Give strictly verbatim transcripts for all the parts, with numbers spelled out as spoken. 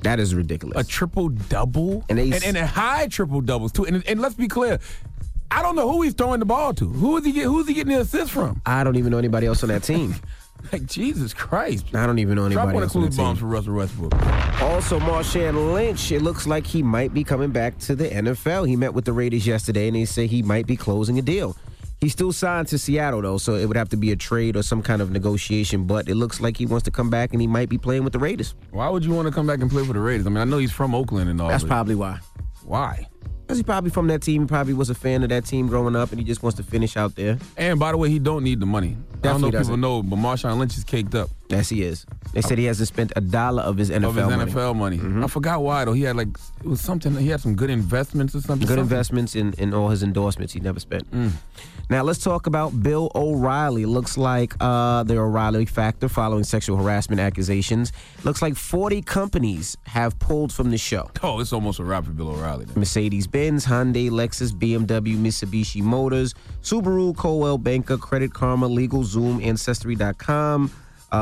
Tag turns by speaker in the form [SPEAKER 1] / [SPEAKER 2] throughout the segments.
[SPEAKER 1] That is ridiculous.
[SPEAKER 2] A triple-double?
[SPEAKER 1] And, they,
[SPEAKER 2] and, and a high triple-doubles, too. And, and let's be clear. I don't know who he's throwing the ball to. Who is he get, who's he getting the assist from?
[SPEAKER 1] I don't even know anybody else on that team.
[SPEAKER 2] Like, Jesus Christ.
[SPEAKER 1] I don't even know anybody
[SPEAKER 2] Drop
[SPEAKER 1] else
[SPEAKER 2] one
[SPEAKER 1] on
[SPEAKER 2] of
[SPEAKER 1] that
[SPEAKER 2] Clues
[SPEAKER 1] team.
[SPEAKER 2] bombs for Russell Westbrook.
[SPEAKER 1] Also, Marshawn Lynch, it looks like he might be coming back to the N F L. He met with the Raiders yesterday, and they say he might be closing a deal. He's still signed to Seattle, though, so it would have to be a trade or some kind of negotiation, but it looks like he wants to come back, and he might be playing with the Raiders.
[SPEAKER 2] Why would you want to come back and play for the Raiders? I mean, I know he's from Oakland and all
[SPEAKER 1] That's
[SPEAKER 2] but
[SPEAKER 1] probably why.
[SPEAKER 2] Why?
[SPEAKER 1] Because he's probably from that team. He probably was a fan of that team growing up, and he just wants to finish out there.
[SPEAKER 2] And, by the way, he don't need the money.
[SPEAKER 1] Definitely
[SPEAKER 2] I don't know if
[SPEAKER 1] doesn't.
[SPEAKER 2] people know, but Marshawn Lynch is caked up.
[SPEAKER 1] Yes, he is. They said he hasn't spent a dollar of his N F L
[SPEAKER 2] Of his
[SPEAKER 1] money.
[SPEAKER 2] N F L money.
[SPEAKER 1] Mm-hmm.
[SPEAKER 2] I forgot why, though. He had, like, it was something, he had some good investments or something.
[SPEAKER 1] Good
[SPEAKER 2] something.
[SPEAKER 1] investments in, in all his endorsements he never spent.
[SPEAKER 2] Mm.
[SPEAKER 1] Now, let's talk about Bill O'Reilly. Looks like uh, the O'Reilly factor following sexual harassment accusations. Looks like forty companies have pulled from the show.
[SPEAKER 2] Oh, it's almost a wrap for Bill O'Reilly. Then.
[SPEAKER 1] Mercedes-Benz, Hyundai, Lexus, B M W, Mitsubishi Motors, Subaru, Coldwell Banker, Credit Karma, LegalZoom, Ancestry dot com,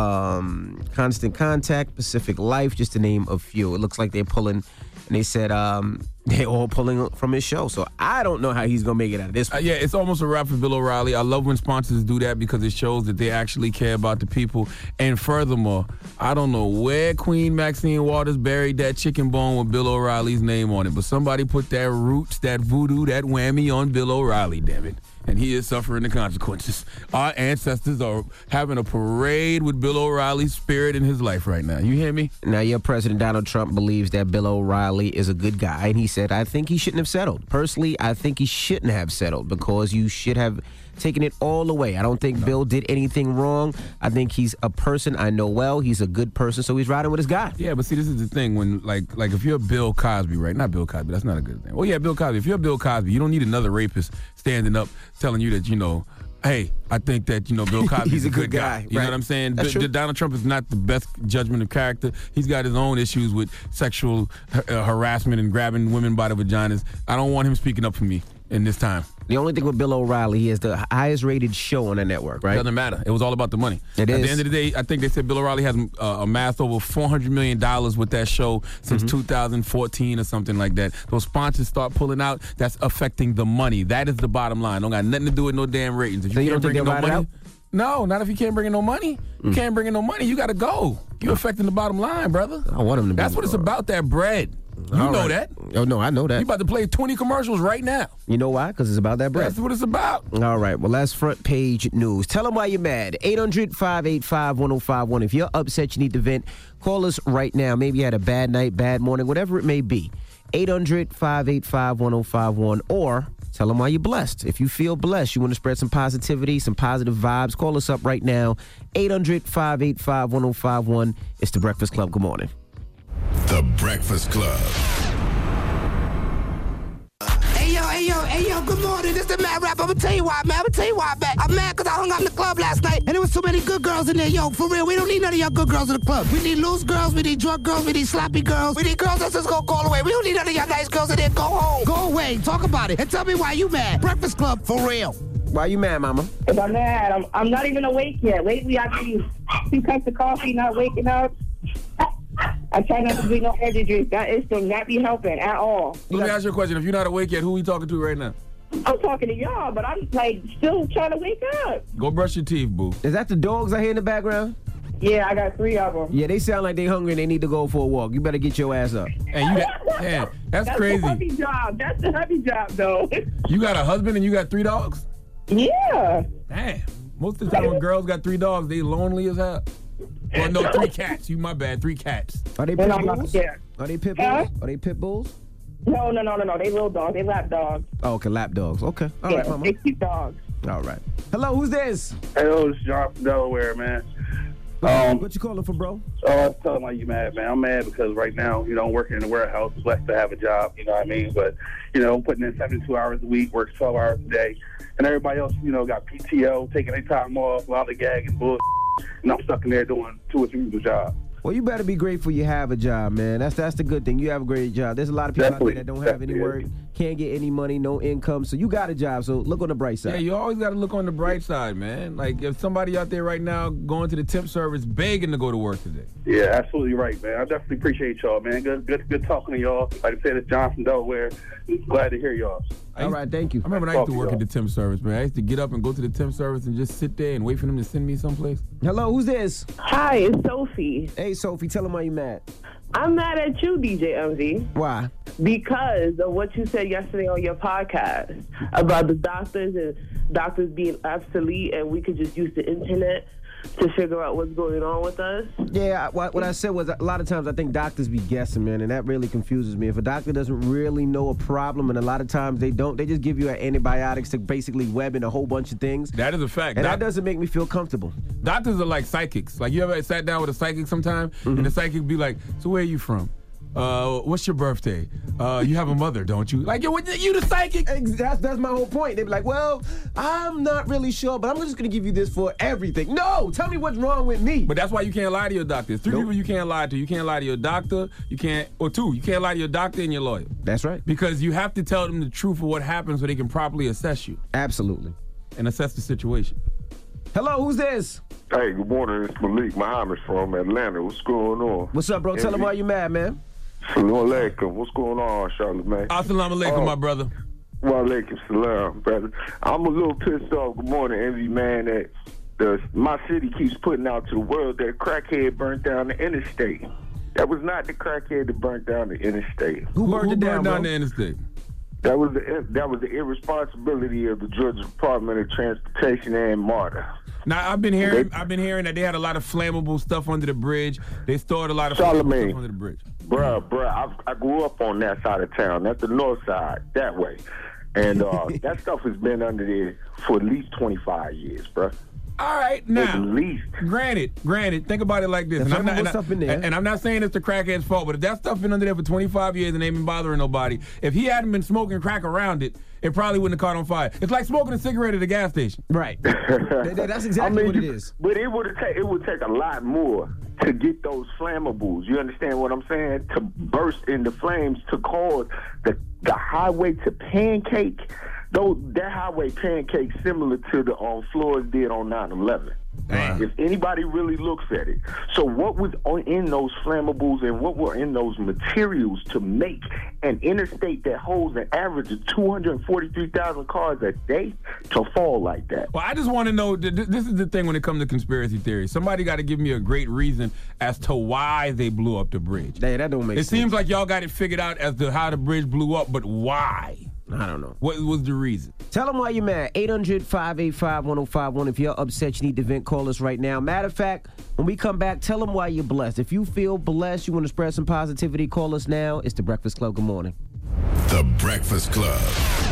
[SPEAKER 1] um, Constant Contact, Pacific Life, just to name a few. It looks like they're pulling, and they said um, they're all pulling from his show. So I don't know how he's going to make it out of this
[SPEAKER 2] Uh,
[SPEAKER 1] one.
[SPEAKER 2] yeah, it's almost a wrap for Bill O'Reilly. I love when sponsors do that because it shows that they actually care about the people. And furthermore, I don't know where Queen Maxine Waters buried that chicken bone with Bill O'Reilly's name on it, but somebody put that roots, that voodoo, that whammy on Bill O'Reilly, damn it. And he is suffering the consequences. Our ancestors are having a parade with Bill O'Reilly's spirit in his life right now. You hear me?
[SPEAKER 1] Now, your President Donald Trump believes that Bill O'Reilly is a good guy, and he said, I think he shouldn't have settled. Personally, I think he shouldn't have settled because you should have taken it all away. I don't think no. Bill did anything wrong. I think he's a person I know well. He's a good person, so he's riding with his guy.
[SPEAKER 2] Yeah, but see, this is the thing. When like like if you're Bill Cosby, right? Not Bill Cosby. That's not a good thing. Well, yeah, Bill Cosby. If you're Bill Cosby, you don't need another rapist standing up telling you that, you know, hey, I think that, you know, Bill Cosby
[SPEAKER 1] he's
[SPEAKER 2] is a good, good guy. guy. You
[SPEAKER 1] right.
[SPEAKER 2] know what I'm saying?
[SPEAKER 1] That's
[SPEAKER 2] D-
[SPEAKER 1] true.
[SPEAKER 2] Donald Trump is not the best judgment of character. He's got his own issues with sexual uh, harassment and grabbing women by the vaginas. I don't want him speaking up for me in this time.
[SPEAKER 1] The only thing with Bill O'Reilly, he has the highest rated show on the network, right?
[SPEAKER 2] Doesn't matter. It was all about the money.
[SPEAKER 1] It
[SPEAKER 2] At
[SPEAKER 1] is.
[SPEAKER 2] the end of the day, I think they said Bill O'Reilly has uh, amassed over four hundred million dollars with that show since mm-hmm. two thousand fourteen or something like that. Those sponsors start pulling out, that's affecting the money. That is the bottom line. Don't got nothing to do with no damn ratings. If
[SPEAKER 1] so
[SPEAKER 2] you,
[SPEAKER 1] you
[SPEAKER 2] can't
[SPEAKER 1] don't think
[SPEAKER 2] bring in
[SPEAKER 1] they'll
[SPEAKER 2] no
[SPEAKER 1] ride
[SPEAKER 2] money,
[SPEAKER 1] it out?
[SPEAKER 2] No, not if you can't bring in no money. You mm. can't bring in no money. You got to go. You're affecting the bottom line, brother.
[SPEAKER 1] I want him to be.
[SPEAKER 2] That's what it's about, that bread. You
[SPEAKER 1] All
[SPEAKER 2] know
[SPEAKER 1] right.
[SPEAKER 2] that.
[SPEAKER 1] Oh, no, I know that.
[SPEAKER 2] You about to play twenty commercials right now.
[SPEAKER 1] You know why? Because it's about that bread.
[SPEAKER 2] That's what it's about.
[SPEAKER 1] All right. Well, that's front page news. Tell them why you're mad. eight hundred, five eight five, one oh five one. If you're upset, you need to vent, call us right now. Maybe you had a bad night, bad morning, whatever it may be. eight hundred, five eight five, one oh five one. Or tell them why you're blessed. If you feel blessed, you want to spread some positivity, some positive vibes, call us up right now. eight hundred, five eight five, one oh five one. It's The Breakfast Club. Good morning.
[SPEAKER 3] The Breakfast Club.
[SPEAKER 4] Hey yo, hey yo, hey yo, good morning. This is the Mad Rap. I'm gonna tell you why, man. I'm gonna tell you why, man. I'm mad because I hung out in the club last night and there was so many good girls in there. Yo, for real, we don't need none of y'all good girls in the club. We need loose girls, we need drunk girls, we need sloppy girls, we need girls that's just gonna go away. We don't need none of y'all nice girls in there. Go home. Go away. Talk about it. And tell me why you mad. Breakfast Club, for real.
[SPEAKER 1] Why you mad, mama?
[SPEAKER 5] If I'm mad, I'm, I'm not even awake yet. Lately, I've been two cups of coffee, not waking up. I try not to drink no energy drink. That is still not be helping at all.
[SPEAKER 2] Let me ask you a question. If you're not awake yet, who are we talking to right now?
[SPEAKER 5] I'm talking to y'all, but I'm like still trying to wake up.
[SPEAKER 2] Go brush your teeth, boo.
[SPEAKER 1] Is that the dogs I hear in the background?
[SPEAKER 5] Yeah, I got three of them.
[SPEAKER 1] Yeah, they sound like they hungry and they need to go for a walk. You better get your ass up.
[SPEAKER 2] And you got, man, that's,
[SPEAKER 5] That's
[SPEAKER 2] crazy.
[SPEAKER 5] a heavy job. That's a heavy job, though.
[SPEAKER 2] You got a husband and you got three dogs?
[SPEAKER 5] Yeah.
[SPEAKER 2] Damn. Most of the time when girls got three dogs, they lonely as hell. Well, no, three cats. You, my bad. Three cats.
[SPEAKER 1] Are they
[SPEAKER 5] And
[SPEAKER 1] pit
[SPEAKER 5] I'm not
[SPEAKER 1] bulls?
[SPEAKER 5] scared.
[SPEAKER 1] Are they pit bulls?
[SPEAKER 5] Huh?
[SPEAKER 1] Are they pit bulls?
[SPEAKER 5] No, no, no, no, no. They little dogs. They lap dogs.
[SPEAKER 1] Oh, okay, lap dogs. Okay. All
[SPEAKER 5] yeah,
[SPEAKER 1] right, mama.
[SPEAKER 5] they cute dogs.
[SPEAKER 1] All right. Hello, who's this?
[SPEAKER 6] Hey, yo, it's John from Delaware, man.
[SPEAKER 1] What,
[SPEAKER 6] Um,
[SPEAKER 1] what you calling for, bro?
[SPEAKER 6] Oh, I was telling why you mad, man. I'm mad because right now, you know, I'm working in the warehouse, blessed to have a job, you know what I mean? But, you know, I'm putting in seventy-two hours a week, works twelve hours a day. And everybody else, you know, got P T O, taking their time off, while they gag and bull. And I'm stuck in there doing two or three of the job.
[SPEAKER 1] Well, you better be grateful you have a job, man. That's that's the good thing. You have a great job. There's a lot of people
[SPEAKER 7] Definitely.
[SPEAKER 1] out there that don't have any
[SPEAKER 7] Definitely.
[SPEAKER 1] work, can't get any money, no income. So you got a job. So look on the bright side.
[SPEAKER 2] Yeah, you always got to look on the bright side, man. Like if somebody out there right now going to the temp service begging to go to work today.
[SPEAKER 6] Yeah, absolutely right, man. I definitely appreciate y'all, man. Good, good, good talking to y'all. Like I said, it's John from Delaware. Glad to hear y'all.
[SPEAKER 1] All right, thank you.
[SPEAKER 2] I remember when I used to work at the temp service, man. I used to get up and go to the temp service and just sit there and wait for them to send me someplace.
[SPEAKER 1] Hello, who's this?
[SPEAKER 5] Hi, it's Sophie.
[SPEAKER 1] Hey, Sophie, tell them why you mad.
[SPEAKER 5] I'm mad at you, D J M V.
[SPEAKER 1] Why?
[SPEAKER 5] Because of what you said yesterday on your podcast about the doctors and doctors being obsolete and we could just use the internet to figure out what's going on with us.
[SPEAKER 1] Yeah, what, what I said was a lot of times I think doctors be guessing, man, and that really confuses me. If a doctor doesn't really know a problem, and a lot of times they don't, they just give you antibiotics to basically web in a whole bunch of things.
[SPEAKER 2] That is a fact.
[SPEAKER 1] And
[SPEAKER 2] Doc-
[SPEAKER 1] that doesn't make me feel comfortable.
[SPEAKER 2] Doctors are like psychics. Like you ever sat down with a psychic sometime,
[SPEAKER 1] Mm-hmm.
[SPEAKER 2] and the psychic be like, "So where are you from? Uh, what's your birthday? Uh, you have a mother, don't you?" Like, yo, what, you the psychic?
[SPEAKER 1] That's, that's my whole point. They be like, well, I'm not really sure, but I'm just going to give you this for everything. No, tell me what's wrong with me.
[SPEAKER 2] But that's why you can't lie to your doctor. There's three
[SPEAKER 1] Nope.
[SPEAKER 2] people you can't lie to. You can't lie to your doctor, you can't, or two, you can't lie to your doctor and your lawyer.
[SPEAKER 1] That's right.
[SPEAKER 2] Because you have to tell them the truth of what happened so they can properly assess you
[SPEAKER 1] Absolutely.
[SPEAKER 2] and assess the situation.
[SPEAKER 1] Hello, who's this?
[SPEAKER 7] Hey, good morning. It's Malik Muhammad from Atlanta. What's going on?
[SPEAKER 1] What's up, bro? Tell them why you mad, man.
[SPEAKER 7] Salam alaikum. What's going on, Charlamagne?
[SPEAKER 2] Assalamu alaikum,
[SPEAKER 7] Oh.
[SPEAKER 2] my brother.
[SPEAKER 7] Wa alaikum salam, brother. I'm a little pissed off. Good morning, Envy, man, that the, my city keeps putting out to the world that crackhead burnt down the interstate. That was not the crackhead that burnt down the interstate.
[SPEAKER 1] Who
[SPEAKER 2] Who,
[SPEAKER 1] burned
[SPEAKER 2] who
[SPEAKER 1] it down,
[SPEAKER 2] burned down
[SPEAKER 1] bro?
[SPEAKER 2] the interstate?
[SPEAKER 7] That was the that was the irresponsibility of the Georgia Department of Transportation and MARTA.
[SPEAKER 2] Now I've been hearing I've been hearing that they had a lot of flammable stuff under the bridge. They stored a lot of flammable
[SPEAKER 7] Charlamagne.
[SPEAKER 2] stuff under the bridge.
[SPEAKER 7] Bruh, bruh, I, I grew up on that side of town. That's the north side, that way. And uh, that stuff has been under there for at least twenty-five years, bruh.
[SPEAKER 2] All right,
[SPEAKER 7] At
[SPEAKER 2] now,
[SPEAKER 7] least.
[SPEAKER 2] granted, granted, think about it like this.
[SPEAKER 1] There's
[SPEAKER 2] And I'm, not, and,
[SPEAKER 1] what's
[SPEAKER 2] I,
[SPEAKER 1] up in there.
[SPEAKER 2] and I'm not saying it's the crackhead's fault, but if that stuff been under there for twenty-five years and ain't been bothering nobody, if he hadn't been smoking crack around it, it probably wouldn't have caught on fire. It's like smoking a cigarette at a gas station.
[SPEAKER 1] Right. That- that- That's exactly
[SPEAKER 7] I mean,
[SPEAKER 1] what it
[SPEAKER 7] you-
[SPEAKER 1] is.
[SPEAKER 7] But it would take it would take a lot more to get those flammables. You understand what I'm saying? To burst into flames to cause the the highway to pancake. Though that highway pancake similar to the um, Floors did on nine eleven.
[SPEAKER 2] Damn.
[SPEAKER 7] If anybody really looks at it. So what was on, in those flammables and what were in those materials to make an interstate that holds an average of two hundred forty-three thousand cars a day to fall like that?
[SPEAKER 2] Well, I just want to know, th- th- this is the thing when it comes to conspiracy theories. Somebody got to give me a great reason as to why they blew up the bridge.
[SPEAKER 1] Hey, that don't make
[SPEAKER 2] It
[SPEAKER 1] sense.
[SPEAKER 2] seems like y'all got it figured out as to how the bridge blew up, but why?
[SPEAKER 1] I don't know.
[SPEAKER 2] What was the reason?
[SPEAKER 1] Tell them why you're mad. eight hundred, five eight five, one oh five one. If you're upset, you need to vent, call us right now. Matter of fact, when we come back, tell them why you're blessed. If you feel blessed, you want to spread some positivity, call us now. It's The Breakfast Club. Good morning.
[SPEAKER 3] The Breakfast Club.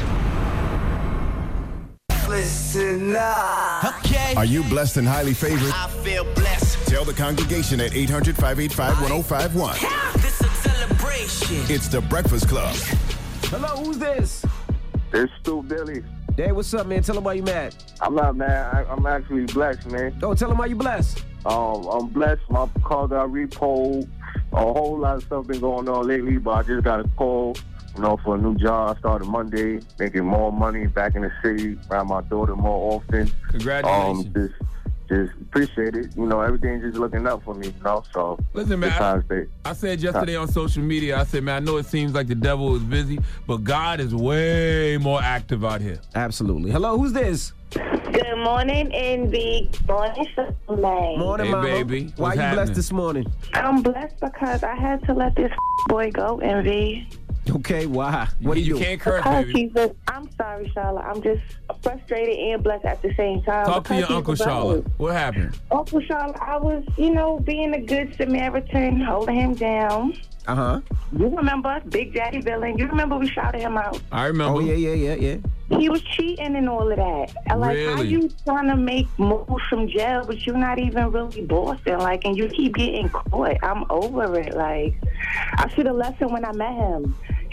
[SPEAKER 8] Listen up. Okay.
[SPEAKER 3] Are you blessed and highly favored?
[SPEAKER 8] I feel blessed.
[SPEAKER 3] Tell the congregation at eight hundred, five eight five, one oh five one.
[SPEAKER 8] This a celebration.
[SPEAKER 3] It's The Breakfast Club.
[SPEAKER 1] Hello, who's this?
[SPEAKER 7] It's Stu Billy.
[SPEAKER 1] Hey, what's up, man? Tell them why you mad.
[SPEAKER 7] I'm not mad. I, I'm actually blessed, man.
[SPEAKER 1] Oh, tell them why you blessed.
[SPEAKER 7] Um, I'm blessed. My car got repoed. A whole lot of stuff been going on lately, but I just got a call, you know, for a new job. I started Monday, making more money back in the city, around my daughter more often.
[SPEAKER 2] Congratulations.
[SPEAKER 7] Um, just, just appreciate it. You know, everything just looking up for me, you know, so.
[SPEAKER 2] Listen, man,
[SPEAKER 7] just
[SPEAKER 2] I,
[SPEAKER 7] trying to stay-
[SPEAKER 2] I said yesterday on social media, I said, man, I know it seems like the devil is busy, but God is way more active out here.
[SPEAKER 1] Absolutely. Hello, who's this?
[SPEAKER 9] Good morning, Envy. Morning, Charlamagne.
[SPEAKER 1] Morning,
[SPEAKER 2] Hey,
[SPEAKER 1] mama.
[SPEAKER 2] baby.
[SPEAKER 1] Why
[SPEAKER 2] What's
[SPEAKER 1] you
[SPEAKER 2] happening?
[SPEAKER 1] blessed this morning?
[SPEAKER 9] I'm blessed because I had to let this boy go, Envy.
[SPEAKER 1] Okay, why? What do
[SPEAKER 2] you,
[SPEAKER 1] you do?
[SPEAKER 2] can't curse,
[SPEAKER 9] Because
[SPEAKER 2] baby.
[SPEAKER 9] he's a, I'm sorry, Charlotte. I'm just frustrated and blessed at the same time.
[SPEAKER 2] Talk to
[SPEAKER 9] because
[SPEAKER 2] your
[SPEAKER 9] he's
[SPEAKER 2] Uncle
[SPEAKER 9] a brother.
[SPEAKER 2] Charlotte. What happened?
[SPEAKER 9] Uncle Charlotte, I was, you know, being a good Samaritan, holding him down.
[SPEAKER 1] Uh-huh.
[SPEAKER 9] You remember us, Big Daddy Villain. You remember we shouted him out.
[SPEAKER 2] I remember.
[SPEAKER 1] Oh, yeah, yeah, yeah, yeah.
[SPEAKER 9] He was cheating and all of that. Like, how
[SPEAKER 2] Really?
[SPEAKER 9] you trying to make moves from jail, but you're not even really bossing, like, and you keep getting caught. I'm over it. Like, I should have left him when I met him. He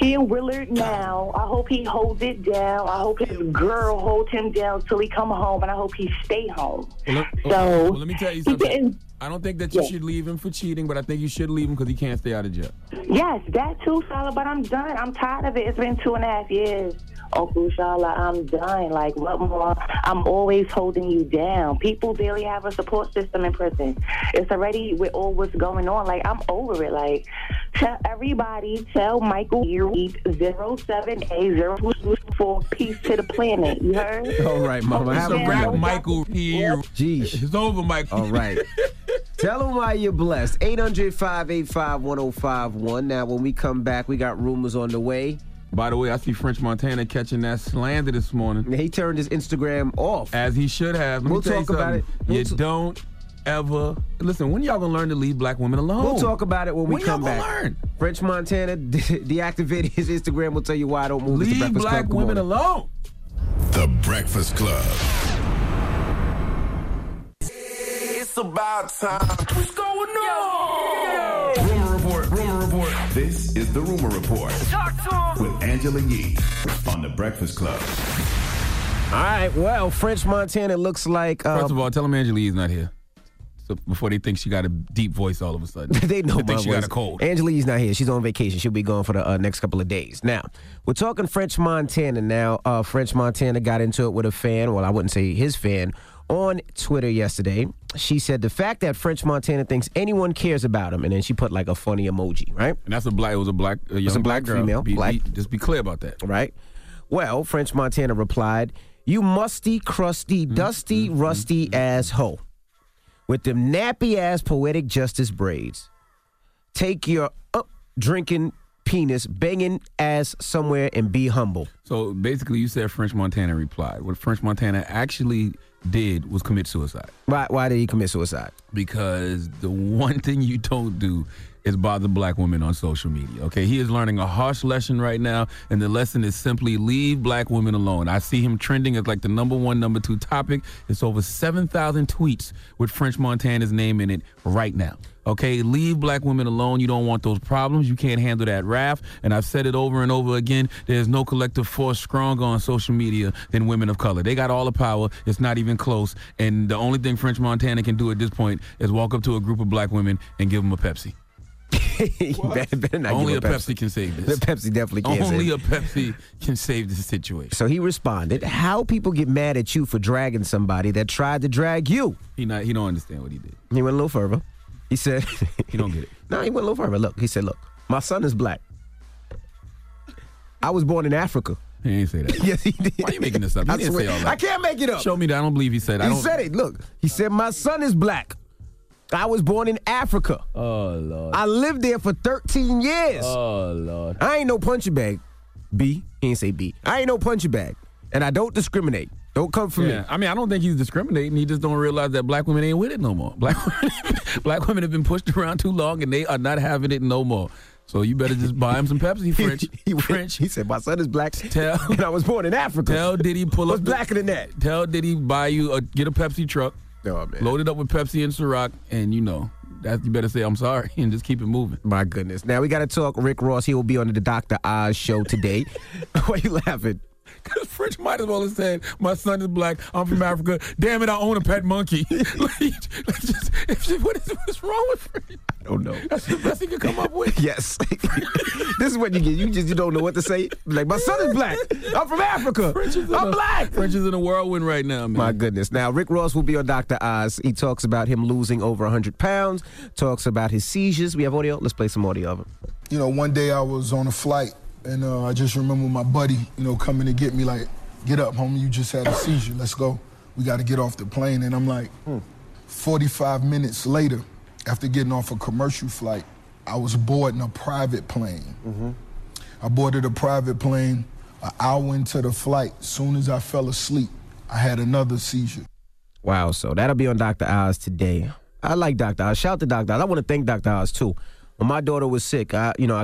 [SPEAKER 9] He in Willard now. I hope he holds it down. I hope his girl holds him down till he come home, and I hope he stay home.
[SPEAKER 2] Well, let,
[SPEAKER 9] so
[SPEAKER 2] well, let me tell you something.
[SPEAKER 9] didn't-
[SPEAKER 2] I don't think that you
[SPEAKER 9] Yeah.
[SPEAKER 2] should leave him for cheating, but I think you should leave him because he can't stay out of jail.
[SPEAKER 9] Yes, that too, Shala, but I'm done. I'm tired of it. It's been two and a half years. Uncle Shala, I'm done. Like, what more? I'm always holding you down. People barely have a support system in prison. It's already with all what's going on. Like, I'm over it. Like, tell everybody, tell Michael you eat zero seven A zero four peace to the planet. You heard?
[SPEAKER 1] All right, Mama. Have
[SPEAKER 2] It's
[SPEAKER 1] a
[SPEAKER 2] a wrap,
[SPEAKER 1] good one.
[SPEAKER 2] Michael here.
[SPEAKER 1] Jeez.
[SPEAKER 2] It's over, Michael.
[SPEAKER 1] All right. Tell them why you're blessed. eight hundred, five eight five, one oh five one. Now, when we come back, we got rumors on the way.
[SPEAKER 2] By the way, I see French Montana catching that slander this morning.
[SPEAKER 1] He turned his Instagram off.
[SPEAKER 2] As he should have. Let
[SPEAKER 1] We'll
[SPEAKER 2] me tell
[SPEAKER 1] talk
[SPEAKER 2] you
[SPEAKER 1] about it.
[SPEAKER 2] something.
[SPEAKER 1] We'll
[SPEAKER 2] You
[SPEAKER 1] t-
[SPEAKER 2] don't ever... Listen, when y'all gonna learn to leave black women alone?
[SPEAKER 1] We'll talk about it when we
[SPEAKER 2] When
[SPEAKER 1] come
[SPEAKER 2] y'all gonna
[SPEAKER 1] back.
[SPEAKER 2] learn?
[SPEAKER 1] French Montana de- deactivated his Instagram. We'll tell you why I don't move. It's the
[SPEAKER 2] Leave
[SPEAKER 1] Breakfast
[SPEAKER 2] black
[SPEAKER 1] Club. Good
[SPEAKER 2] women
[SPEAKER 1] morning.
[SPEAKER 2] alone.
[SPEAKER 3] The Breakfast Club.
[SPEAKER 8] It's about time. What's going on?
[SPEAKER 3] Rumor Report, Rumor Report. This is the Rumor Report
[SPEAKER 8] Talk to him.
[SPEAKER 3] with Angela Yee on The Breakfast Club.
[SPEAKER 1] All right, well, French Montana looks like... Uh,
[SPEAKER 2] First of all, tell him Angelique's not here. So before they think she got a deep voice all of a sudden.
[SPEAKER 1] they know
[SPEAKER 2] They
[SPEAKER 1] my
[SPEAKER 2] think she
[SPEAKER 1] voice.
[SPEAKER 2] got a cold.
[SPEAKER 1] Angelique's not here. She's on vacation. She'll be gone for the uh, next couple of days. Now, we're talking French Montana now. Uh, French Montana got into it with a fan. Well, I wouldn't say his fan. On Twitter yesterday, she said the fact that French Montana thinks anyone cares about him, and then she put like a funny emoji, right?
[SPEAKER 2] And that's a black, it was a black, a young
[SPEAKER 1] a black
[SPEAKER 2] girl.
[SPEAKER 1] female,
[SPEAKER 2] Be,
[SPEAKER 1] black.
[SPEAKER 2] be- just be clear about that.
[SPEAKER 1] Right? Well, French Montana replied, "You musty, crusty, dusty, rusty ass hoe with them nappy ass poetic justice braids. Take your up drinking penis banging ass somewhere and be humble."
[SPEAKER 2] So basically, you said French Montana replied. What French Montana actually did was commit suicide.
[SPEAKER 1] Why? Why did he commit suicide?
[SPEAKER 2] Because the one thing you don't do is bother black women on social media. Okay, he is learning a harsh lesson right now, and the lesson is simply leave black women alone. I see him trending as like the number one, number two topic. It's over seven thousand tweets with French Montana's name in it right now. Okay, leave black women alone. You don't want those problems. You can't handle that wrath. And I've said it over and over again. There's no collective force stronger on social media than women of color. They got all the power. It's not even close. And the only thing French Montana can do at this point is walk up to a group of black women and give them a Pepsi.
[SPEAKER 1] better, better not
[SPEAKER 2] Only a
[SPEAKER 1] give
[SPEAKER 2] Pepsi. can save this.
[SPEAKER 1] The Pepsi definitely can't
[SPEAKER 2] Only
[SPEAKER 1] save
[SPEAKER 2] a Pepsi can save this situation.
[SPEAKER 1] So he responded, "How people get mad at you for dragging somebody that tried to drag you?"
[SPEAKER 2] He not. He don't understand what he did.
[SPEAKER 1] He went a little further. He said,
[SPEAKER 2] He don't get it.
[SPEAKER 1] No, he went a little further. Look, he said, "Look, my son is black. I was born in Africa."
[SPEAKER 2] He ain't say that.
[SPEAKER 1] Yes, he did.
[SPEAKER 2] Why are you making this up? He
[SPEAKER 1] I
[SPEAKER 2] didn't
[SPEAKER 1] swear.
[SPEAKER 2] say all that.
[SPEAKER 1] I can't make it up.
[SPEAKER 2] Show me that. I don't believe he said that. I
[SPEAKER 1] He
[SPEAKER 2] don't-
[SPEAKER 1] said it. Look, he said, "My son is black. I was born in Africa.
[SPEAKER 2] Oh, Lord.
[SPEAKER 1] I lived there for thirteen years.
[SPEAKER 2] Oh, Lord.
[SPEAKER 1] I ain't no punching bag. B. He ain't say B. I ain't no punching bag. And I don't discriminate. Don't come for
[SPEAKER 2] Yeah,
[SPEAKER 1] me."
[SPEAKER 2] I mean, I don't think he's discriminating. He just don't realize that black women ain't with it no more. Black women, black women have been pushed around too long, and they are not having it no more. So you better just buy him some Pepsi, French.
[SPEAKER 1] he, went-
[SPEAKER 2] French.
[SPEAKER 1] he said, "My son is black.
[SPEAKER 2] Tell,
[SPEAKER 1] and I was born in Africa."
[SPEAKER 2] tell Diddy pull
[SPEAKER 1] What's
[SPEAKER 2] up. the-
[SPEAKER 1] blacker than that?
[SPEAKER 2] Tell Diddy buy you a get a Pepsi truck,
[SPEAKER 1] Oh, man.
[SPEAKER 2] load it up with Pepsi and Ciroc, and you know that you better say I'm sorry and just keep it moving.
[SPEAKER 1] My goodness. Now we got to talk Rick Ross. He will be on the Doctor Oz show today. Why you laughing?
[SPEAKER 2] Because French might as well have said, "My son is black. I'm from Africa. Damn it, I own a pet monkey." Like, let's just, if she, what is what's wrong with French?
[SPEAKER 1] I don't know.
[SPEAKER 2] That's the best he could come up with.
[SPEAKER 1] Yes. This is what you get. You just you don't know what to say. Like, my son is black. I'm from Africa.
[SPEAKER 2] French is in
[SPEAKER 1] I'm
[SPEAKER 2] a,
[SPEAKER 1] black.
[SPEAKER 2] French is in a whirlwind right now, man.
[SPEAKER 1] My goodness. Now, Rick Ross will be on Doctor Oz. He talks about him losing over one hundred pounds, talks about his seizures. We have audio. Let's play some audio of it.
[SPEAKER 10] You know, one day I was on a flight, and uh, I just remember my buddy, you know, coming to get me like, "Get up, homie, you just had a seizure. Let's go. We got to get off the plane." And I'm like, hmm. forty-five minutes later, after getting off a commercial flight, I was boarding a private plane. Mm-hmm. I boarded a private plane. An hour into the flight, soon as I fell asleep, I had another seizure.
[SPEAKER 1] Wow. So that'll be on Doctor Oz today. I like Doctor Oz. Shout out to Doctor Oz. I want to thank Doctor Oz, too. When my daughter was sick, I, you know, I, of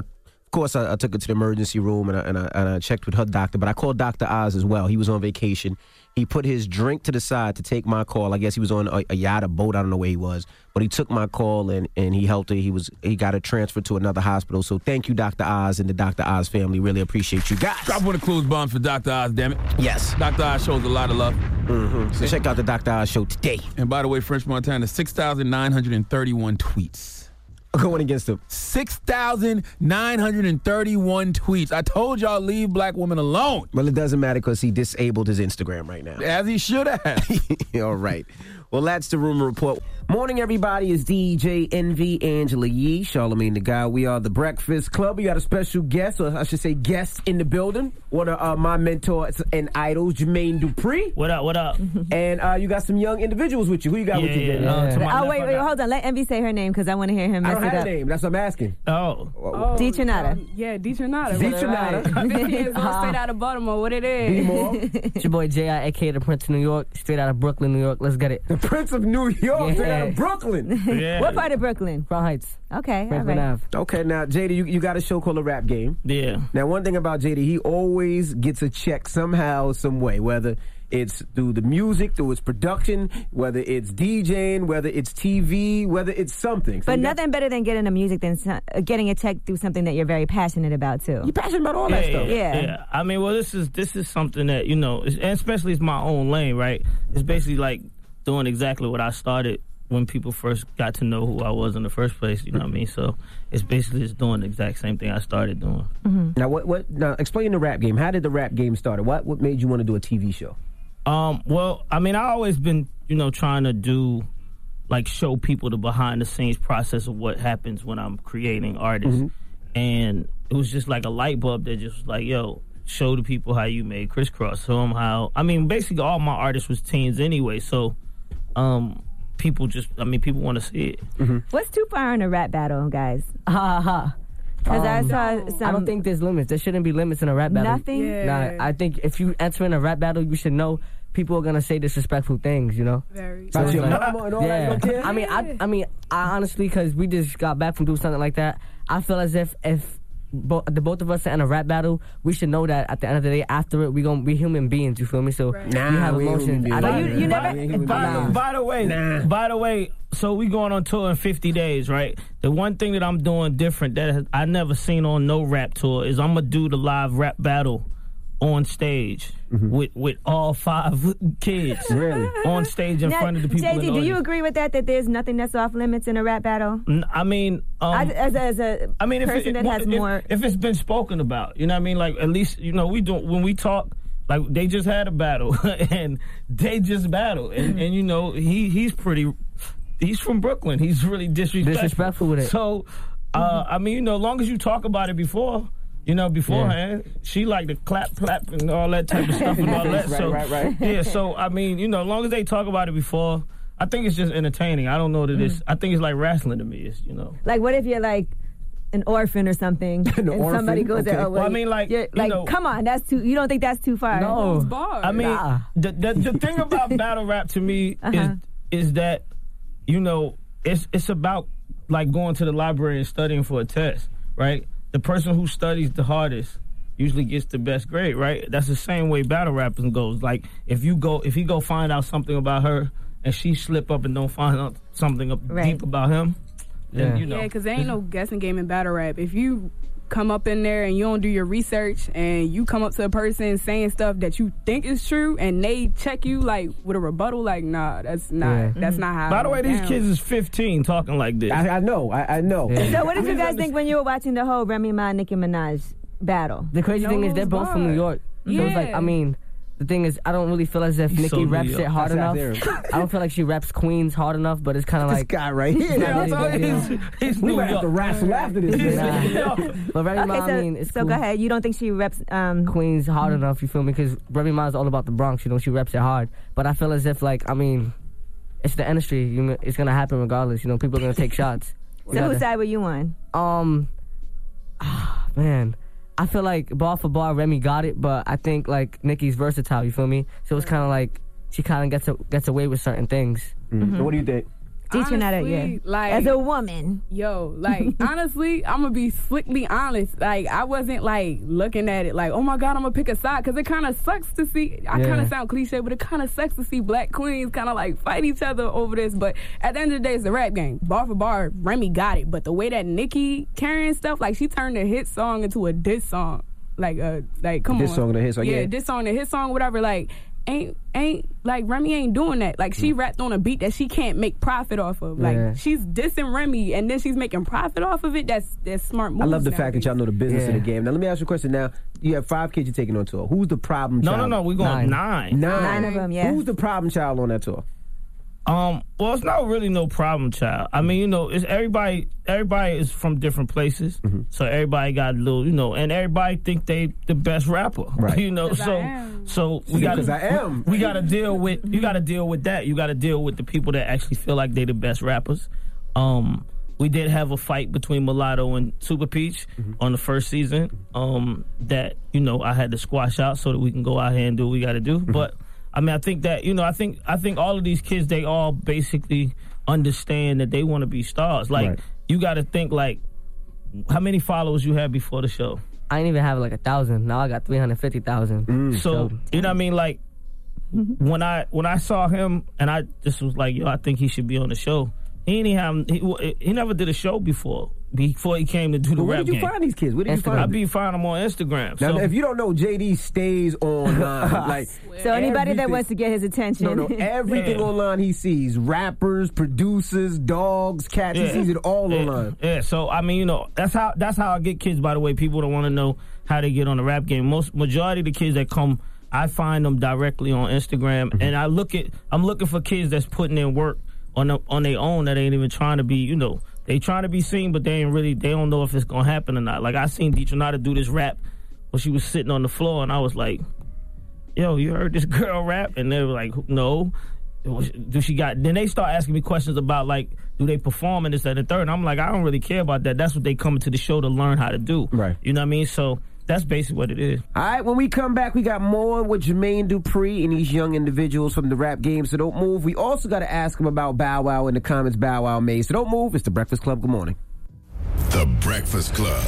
[SPEAKER 1] Of course, I, I took her to the emergency room and I, and, I, and I checked with her doctor, but I called Doctor Oz as well. He was on vacation. He put his drink to the side to take my call. I guess he was on a, a yacht, a boat. I don't know where he was, but he took my call and, and he helped her. He was he got her transferred to another hospital. So thank you, Doctor Oz and the Doctor Oz family. Really appreciate you guys.
[SPEAKER 2] Drop one of the clues bombs for Doctor Oz, damn it.
[SPEAKER 1] Yes.
[SPEAKER 2] Doctor Oz shows a lot of love.
[SPEAKER 1] Mm-hmm. So check out the Doctor Oz show today.
[SPEAKER 2] And by the way, French Montana, six thousand nine hundred thirty-one tweets.
[SPEAKER 1] Going against him.
[SPEAKER 2] six thousand nine hundred thirty-one tweets. I told y'all leave black women alone.
[SPEAKER 1] Well, it doesn't matter because he disabled his Instagram right now.
[SPEAKER 2] As he should have.
[SPEAKER 1] All right. Well, that's the Rumor Report. Morning, everybody. It's D J Envy, Angela Yee, Charlamagne the Guy. We are the Breakfast Club. We got a special guest, or I should say guest in the building. One of uh, my mentors and idols, Jermaine Dupri.
[SPEAKER 11] What up, what up?
[SPEAKER 1] And uh, you got some young individuals with you. Who you got
[SPEAKER 11] yeah,
[SPEAKER 1] with you,
[SPEAKER 11] yeah,
[SPEAKER 1] yeah.
[SPEAKER 11] yeah.
[SPEAKER 12] Oh, wait, wait, hold on. Let Envy say her name because I want to hear him mess
[SPEAKER 1] I don't
[SPEAKER 12] it
[SPEAKER 1] have
[SPEAKER 12] up.
[SPEAKER 1] a name. That's what I'm asking.
[SPEAKER 11] Oh.
[SPEAKER 12] oh D. Trinata.
[SPEAKER 13] Um, yeah, D. Trinata.
[SPEAKER 1] D. Trinata.
[SPEAKER 13] fifty years old, straight out of Baltimore. What it is.
[SPEAKER 11] It's your boy J I, a k a the Prince of New York, straight out of Brooklyn, New York. Let's get it.
[SPEAKER 1] The Prince of New York,
[SPEAKER 11] yeah.
[SPEAKER 1] straight out of Brooklyn.
[SPEAKER 11] Yeah.
[SPEAKER 12] What part of Brooklyn?
[SPEAKER 11] Crown Heights.
[SPEAKER 12] Okay, all
[SPEAKER 11] Franklin
[SPEAKER 12] right.
[SPEAKER 11] Ave.
[SPEAKER 1] Okay, now, J D, you, you got a show called The Rap Game.
[SPEAKER 11] Yeah.
[SPEAKER 1] Now, one thing about J D, he always gets a check somehow, some way, whether it's through the music, through its production, whether it's DJing, whether it's T V, whether it's something. So
[SPEAKER 12] But
[SPEAKER 1] got-
[SPEAKER 12] nothing better than getting a music than so- uh, getting a check through something that you're very passionate about, too.
[SPEAKER 1] You're passionate about all
[SPEAKER 11] yeah,
[SPEAKER 1] that stuff.
[SPEAKER 12] Yeah.
[SPEAKER 11] yeah. I mean, well, this is this is something that, you know, it's, and especially it's my own lane, right? It's basically like doing exactly what I started when people first got to know who I was in the first place, you know what I mean? So it's basically just doing the exact same thing I started doing.
[SPEAKER 12] Mm-hmm.
[SPEAKER 1] Now, what? What? Now, explain the Rap Game. How did the Rap Game start? What? What made you want to do a T V show?
[SPEAKER 11] Um, well, I mean, I always been, you know, trying to do, like, show people the behind-the-scenes process of what happens when I'm creating artists.
[SPEAKER 1] Mm-hmm.
[SPEAKER 11] And it was just like a light bulb that just was like, yo, show the people how you made Crisscross. Show them how, I mean, basically all my artists was teens anyway, so, um... people just, I mean, people want to see it.
[SPEAKER 1] Mm-hmm.
[SPEAKER 12] What's too far in a rap battle, guys? Ha ha. Because I
[SPEAKER 11] Um,
[SPEAKER 12] saw some...
[SPEAKER 11] I don't think there's limits. There shouldn't be limits in a rap battle.
[SPEAKER 12] Nothing? Yeah.
[SPEAKER 11] Nah, I think if you enter in a rap battle, you should know people are gonna say disrespectful things. You know.
[SPEAKER 13] Very.
[SPEAKER 1] About
[SPEAKER 11] it's
[SPEAKER 1] your
[SPEAKER 11] like-
[SPEAKER 1] mama and all that,
[SPEAKER 11] yeah.
[SPEAKER 1] you don't care?
[SPEAKER 11] I mean, I, I mean, I honestly, because we just got back from doing something like that, I feel as if if bo- the both of us are in a rap battle, we should know that at the end of the day, after it, we gonna be human beings. You feel me? So
[SPEAKER 13] Right.
[SPEAKER 1] Nah,
[SPEAKER 11] we have
[SPEAKER 1] we ain't
[SPEAKER 11] emotions.
[SPEAKER 1] human beings.
[SPEAKER 11] I
[SPEAKER 12] But
[SPEAKER 11] don't-
[SPEAKER 12] you, you
[SPEAKER 1] Nah,
[SPEAKER 12] never...
[SPEAKER 1] we ain't human
[SPEAKER 11] by,
[SPEAKER 1] beings.
[SPEAKER 11] the, by the way,
[SPEAKER 1] Nah.
[SPEAKER 11] by the way, so we going on tour in fifty days, right? The one thing that I'm doing different that has, I never seen on no rap tour is I'm gonna do the live rap battle on stage
[SPEAKER 1] Mm-hmm.
[SPEAKER 11] with with all five kids.
[SPEAKER 1] Really?
[SPEAKER 11] On stage in
[SPEAKER 12] Now,
[SPEAKER 11] front of the people.
[SPEAKER 12] J
[SPEAKER 11] in
[SPEAKER 12] D,
[SPEAKER 11] the
[SPEAKER 12] do you
[SPEAKER 11] audience.
[SPEAKER 12] agree with that, that there's nothing that's off limits in a rap battle?
[SPEAKER 11] N- I mean, um,
[SPEAKER 12] I, as, a, as a
[SPEAKER 11] I mean, if
[SPEAKER 12] person
[SPEAKER 11] it,
[SPEAKER 12] that has
[SPEAKER 11] if,
[SPEAKER 12] more...
[SPEAKER 11] if it's been spoken about, you know what I mean? Like, at least, you know, we don't, when we talk, like, they just had a battle, and they just battled, and, and you know, he he's pretty, he's from Brooklyn, he's really disrespectful.
[SPEAKER 14] Disrespectful with it.
[SPEAKER 11] So, uh, I mean, you know, as long as you talk about it before, you know, beforehand, yeah. she like to clap, clap, and all that type of stuff and all that.
[SPEAKER 1] Right,
[SPEAKER 11] so,
[SPEAKER 1] right, right.
[SPEAKER 11] yeah, so, I mean, you know, as long as they talk about it before, I think it's just entertaining. I don't know that it's, I think it's like wrestling to me, it's, you know.
[SPEAKER 12] Like, what if you're like an orphan or something, and
[SPEAKER 11] orphan?
[SPEAKER 12] somebody goes
[SPEAKER 11] Okay.
[SPEAKER 12] there? Oh,
[SPEAKER 11] Well, I mean, like,
[SPEAKER 12] you're,
[SPEAKER 11] you
[SPEAKER 12] like,
[SPEAKER 11] know-
[SPEAKER 12] come on, that's too. You don't think that's too far?
[SPEAKER 11] No, I mean,
[SPEAKER 12] Nah.
[SPEAKER 11] the, the the thing about battle rap to me
[SPEAKER 12] Uh-huh.
[SPEAKER 11] is is that, you know, it's it's about like going to the library and studying for a test, right? The person who studies the hardest usually gets the best grade, right? That's the same way battle rapping goes. Like, if you go, if he go find out something about her and she slip up and don't find out something up
[SPEAKER 13] Right.
[SPEAKER 11] deep about him, then, you know.
[SPEAKER 13] Yeah, because there ain't no guessing game in battle rap. If you come up in there and you don't do your research and you come up to a person saying stuff that you think is true and they check you like with a rebuttal, like, nah, that's not,
[SPEAKER 11] Yeah.
[SPEAKER 13] that's not how.
[SPEAKER 11] By
[SPEAKER 13] it
[SPEAKER 11] the way,
[SPEAKER 13] went
[SPEAKER 11] these
[SPEAKER 13] down.
[SPEAKER 11] kids is fifteen talking like this.
[SPEAKER 1] I, I know, I, I know.
[SPEAKER 12] So, what did you guys think when you were watching the whole Remy Ma Nicki Minaj battle?
[SPEAKER 14] The crazy thing is they're both from New York. So it's like, I mean, the thing is, I don't really feel as if
[SPEAKER 11] He's
[SPEAKER 14] Nicki
[SPEAKER 11] so New
[SPEAKER 14] raps
[SPEAKER 11] York.
[SPEAKER 14] it hard
[SPEAKER 11] That's out
[SPEAKER 14] enough.
[SPEAKER 11] there.
[SPEAKER 14] I don't feel like she raps Queens hard enough, but it's kind of
[SPEAKER 1] This
[SPEAKER 14] like...
[SPEAKER 1] guy right here.
[SPEAKER 14] It's not
[SPEAKER 1] Yeah,
[SPEAKER 14] really
[SPEAKER 1] that's
[SPEAKER 14] big
[SPEAKER 1] all
[SPEAKER 14] deal.
[SPEAKER 1] he's- he's We New might have York. to wrestle after this,
[SPEAKER 14] Nah. But Remy Ma,
[SPEAKER 12] Okay, so,
[SPEAKER 14] I mean, it's
[SPEAKER 12] so
[SPEAKER 14] cool.
[SPEAKER 12] go ahead. You don't think she reps um,
[SPEAKER 14] Queens hard enough, you feel me? Because Remy Ma is all about the Bronx, you know, she reps it hard. But I feel as if, like, I mean, it's the industry. You know, it's going to happen regardless. You know, people are going to take shots. You
[SPEAKER 12] So,
[SPEAKER 14] gotta-
[SPEAKER 12] whose side were you on?
[SPEAKER 14] Um, ah, man, I feel like bar for bar, Remy got it, but I think like Nicki's versatile. You feel me? So it's kind of like she kind of gets a, gets away with certain things.
[SPEAKER 1] Mm. So what do you think?
[SPEAKER 12] Dietrich Nada,
[SPEAKER 13] honestly,
[SPEAKER 12] yeah.
[SPEAKER 13] like
[SPEAKER 12] As a woman.
[SPEAKER 13] Yo, like honestly, I'm gonna be slickly honest. Like I wasn't like looking at it like, oh my god, I'm gonna pick a side because it kind of sucks to see. I
[SPEAKER 14] Yeah.
[SPEAKER 13] kind of sound cliche, but it kind of sucks to see black queens kind of like fight each other over this. But at the end of the day, it's a rap game. Bar for bar, Remy got it. But the way that Nicki carrying stuff, like she turned a hit song into a diss song. Like uh, like come
[SPEAKER 1] Diss
[SPEAKER 13] on,
[SPEAKER 1] song to hit song, yeah.
[SPEAKER 13] diss song to hit song, whatever. Like. Ain't ain't like Remy ain't doing that. Like she rapped on a beat that she can't make profit off of. Like
[SPEAKER 1] Yeah.
[SPEAKER 13] she's dissing Remy and then she's making profit off of it. That's that's smart moves.
[SPEAKER 1] I love the fact that y'all know the business of
[SPEAKER 11] Yeah.
[SPEAKER 1] the game. Now let me ask you a question. Now you have five kids you're taking on tour. Who's the problem
[SPEAKER 11] No,
[SPEAKER 1] child?
[SPEAKER 11] no, no. We're going nine.
[SPEAKER 1] Nine.
[SPEAKER 12] Nine of 'em, yeah.
[SPEAKER 1] Who's the problem child on that tour?
[SPEAKER 11] Um, well, it's not really no problem child. I mean, you know, it's everybody. Everybody is from different places,
[SPEAKER 1] Mm-hmm.
[SPEAKER 11] so everybody got a little, you know, and everybody think they the best rapper,
[SPEAKER 1] Right.
[SPEAKER 11] You know,
[SPEAKER 13] 'Cause I
[SPEAKER 11] so
[SPEAKER 13] am.
[SPEAKER 11] so we
[SPEAKER 1] Yeah,
[SPEAKER 11] got
[SPEAKER 1] 'cause I am.
[SPEAKER 11] We got to deal with. You got to deal with that. You got to deal with the people that actually feel like they the best rappers. Um, we did have a fight between Mulatto and Super Peach
[SPEAKER 1] Mm-hmm.
[SPEAKER 11] on the first season. Um, that you know I had to squash out so that we can go out here and do what we got to do,
[SPEAKER 1] Mm-hmm.
[SPEAKER 11] but. I mean, I think that, you know, I think I think all of these kids, they all basically understand that they want to be stars. Like,
[SPEAKER 14] Right.
[SPEAKER 11] you got to think, like, how many followers you had before the show?
[SPEAKER 14] I didn't even have like a thousand. Now I got three hundred fifty thousand.
[SPEAKER 1] Mm.
[SPEAKER 11] So, you know what I mean? Like, when I when I saw him and I just was like, yo, I think he should be on the show. He ain't even have, he, he never did a show before, before he came to do the
[SPEAKER 1] But where
[SPEAKER 11] rap
[SPEAKER 1] did you
[SPEAKER 11] game.
[SPEAKER 1] find these kids? Where did you find
[SPEAKER 11] I
[SPEAKER 1] them?
[SPEAKER 11] be finding them on Instagram.
[SPEAKER 1] Now,
[SPEAKER 11] so,
[SPEAKER 1] if you don't know, J D stays online. Like,
[SPEAKER 12] So anybody that
[SPEAKER 1] everything-
[SPEAKER 12] wants to get his attention.
[SPEAKER 1] No, no, everything
[SPEAKER 11] Yeah.
[SPEAKER 1] online he sees. Rappers, producers, dogs, cats. He
[SPEAKER 11] Yeah.
[SPEAKER 1] sees it all
[SPEAKER 11] yeah.
[SPEAKER 1] online.
[SPEAKER 11] Yeah, so I mean, you know, that's how that's how I get kids. By the way, people don't want to know how they get on the rap game. Most majority of the kids that come, I find them directly on Instagram,
[SPEAKER 1] Mm-hmm.
[SPEAKER 11] and I look at I'm looking for kids that's putting in work on the, on their own that ain't even trying to be, you know, they trying to be seen, but they ain't really they don't know if it's gonna happen or not. Like I seen Dietrich Nada do this rap when she was sitting on the floor, and I was like, yo, you heard this girl rap? And they were like, no. Do she got? Then they start asking me questions about like, do they perform in this and the third? And I'm like, I don't really care about that. That's what they come to the show to learn how to do.
[SPEAKER 1] Right.
[SPEAKER 11] You know what I mean? So that's basically what it is.
[SPEAKER 1] All right, when we come back, we got more with Jermaine Dupri and these young individuals from the rap game, so don't move. We also got to ask them about Bow Wow in the comments Bow Wow made, so don't move. It's The Breakfast Club. Good morning.
[SPEAKER 3] The Breakfast Club.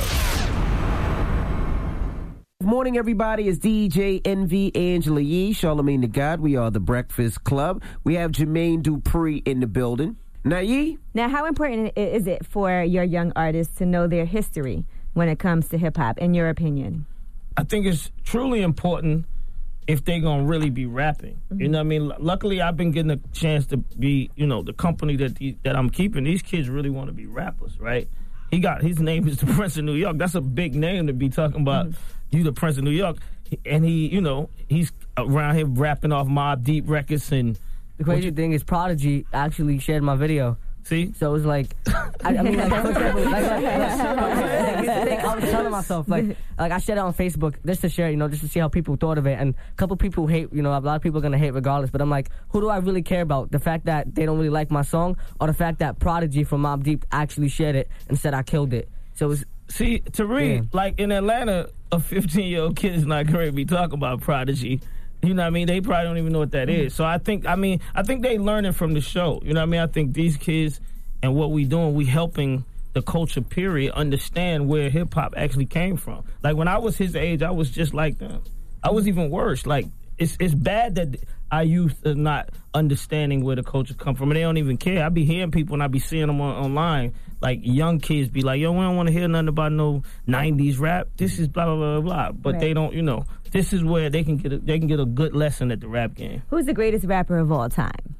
[SPEAKER 1] Good morning, everybody. It's D J Envy, Angela Yee, Charlamagne the God. We are The Breakfast Club. We have Jermaine Dupri in the building. Now, Yee?
[SPEAKER 12] Now, how important i- is it for your young artists to know their history when it comes to hip-hop, in your opinion?
[SPEAKER 11] I think it's truly important if they gonna really be rapping. You know what I mean? L- Luckily, I've been getting a chance to be, you know, the company that the, that I'm keeping. These kids really want to be rappers, right? He got his name is the Prince of New York. That's a big name to be talking about. You the Prince of New York, and he, you know, he's around here rapping off Mobb Deep records and.
[SPEAKER 14] The crazy thing is, Prodigy actually shared my video.
[SPEAKER 11] See?
[SPEAKER 14] So it was like, I, I mean, like, for example, like, like, like, here's the thing, I was telling myself, like, like I shared it on Facebook just to share, you know, just to see how people thought of it. And a couple people hate, you know, a lot of people are going to hate regardless. But I'm like, who do I really care about? The fact that they don't really like my song, or the fact that Prodigy from Mobb Deep actually shared it and said I killed it? So it's.
[SPEAKER 11] See, to read,
[SPEAKER 14] Yeah.
[SPEAKER 11] like in Atlanta, a fifteen-year-old kid is not going to be talking about Prodigy. You know what I mean? They probably don't even know what that is. So I think, I mean, I think they learning from the show. You know what I mean? I think these kids and what we doing, we helping the culture, period, understand where hip-hop actually came from. Like, when I was his age, I was just like them. I was even worse. Like, it's it's bad that our youth are not understanding where the culture come from, and they don't even care. I be hearing people, and I be seeing them on, online, like young kids be like, yo, we don't want to hear nothing about no nineties rap. This is blah, blah, blah, blah. But
[SPEAKER 12] Right.
[SPEAKER 11] they don't, you know, this is where they can get a, they can get a good lesson at the rap game.
[SPEAKER 12] Who's the greatest rapper of all time?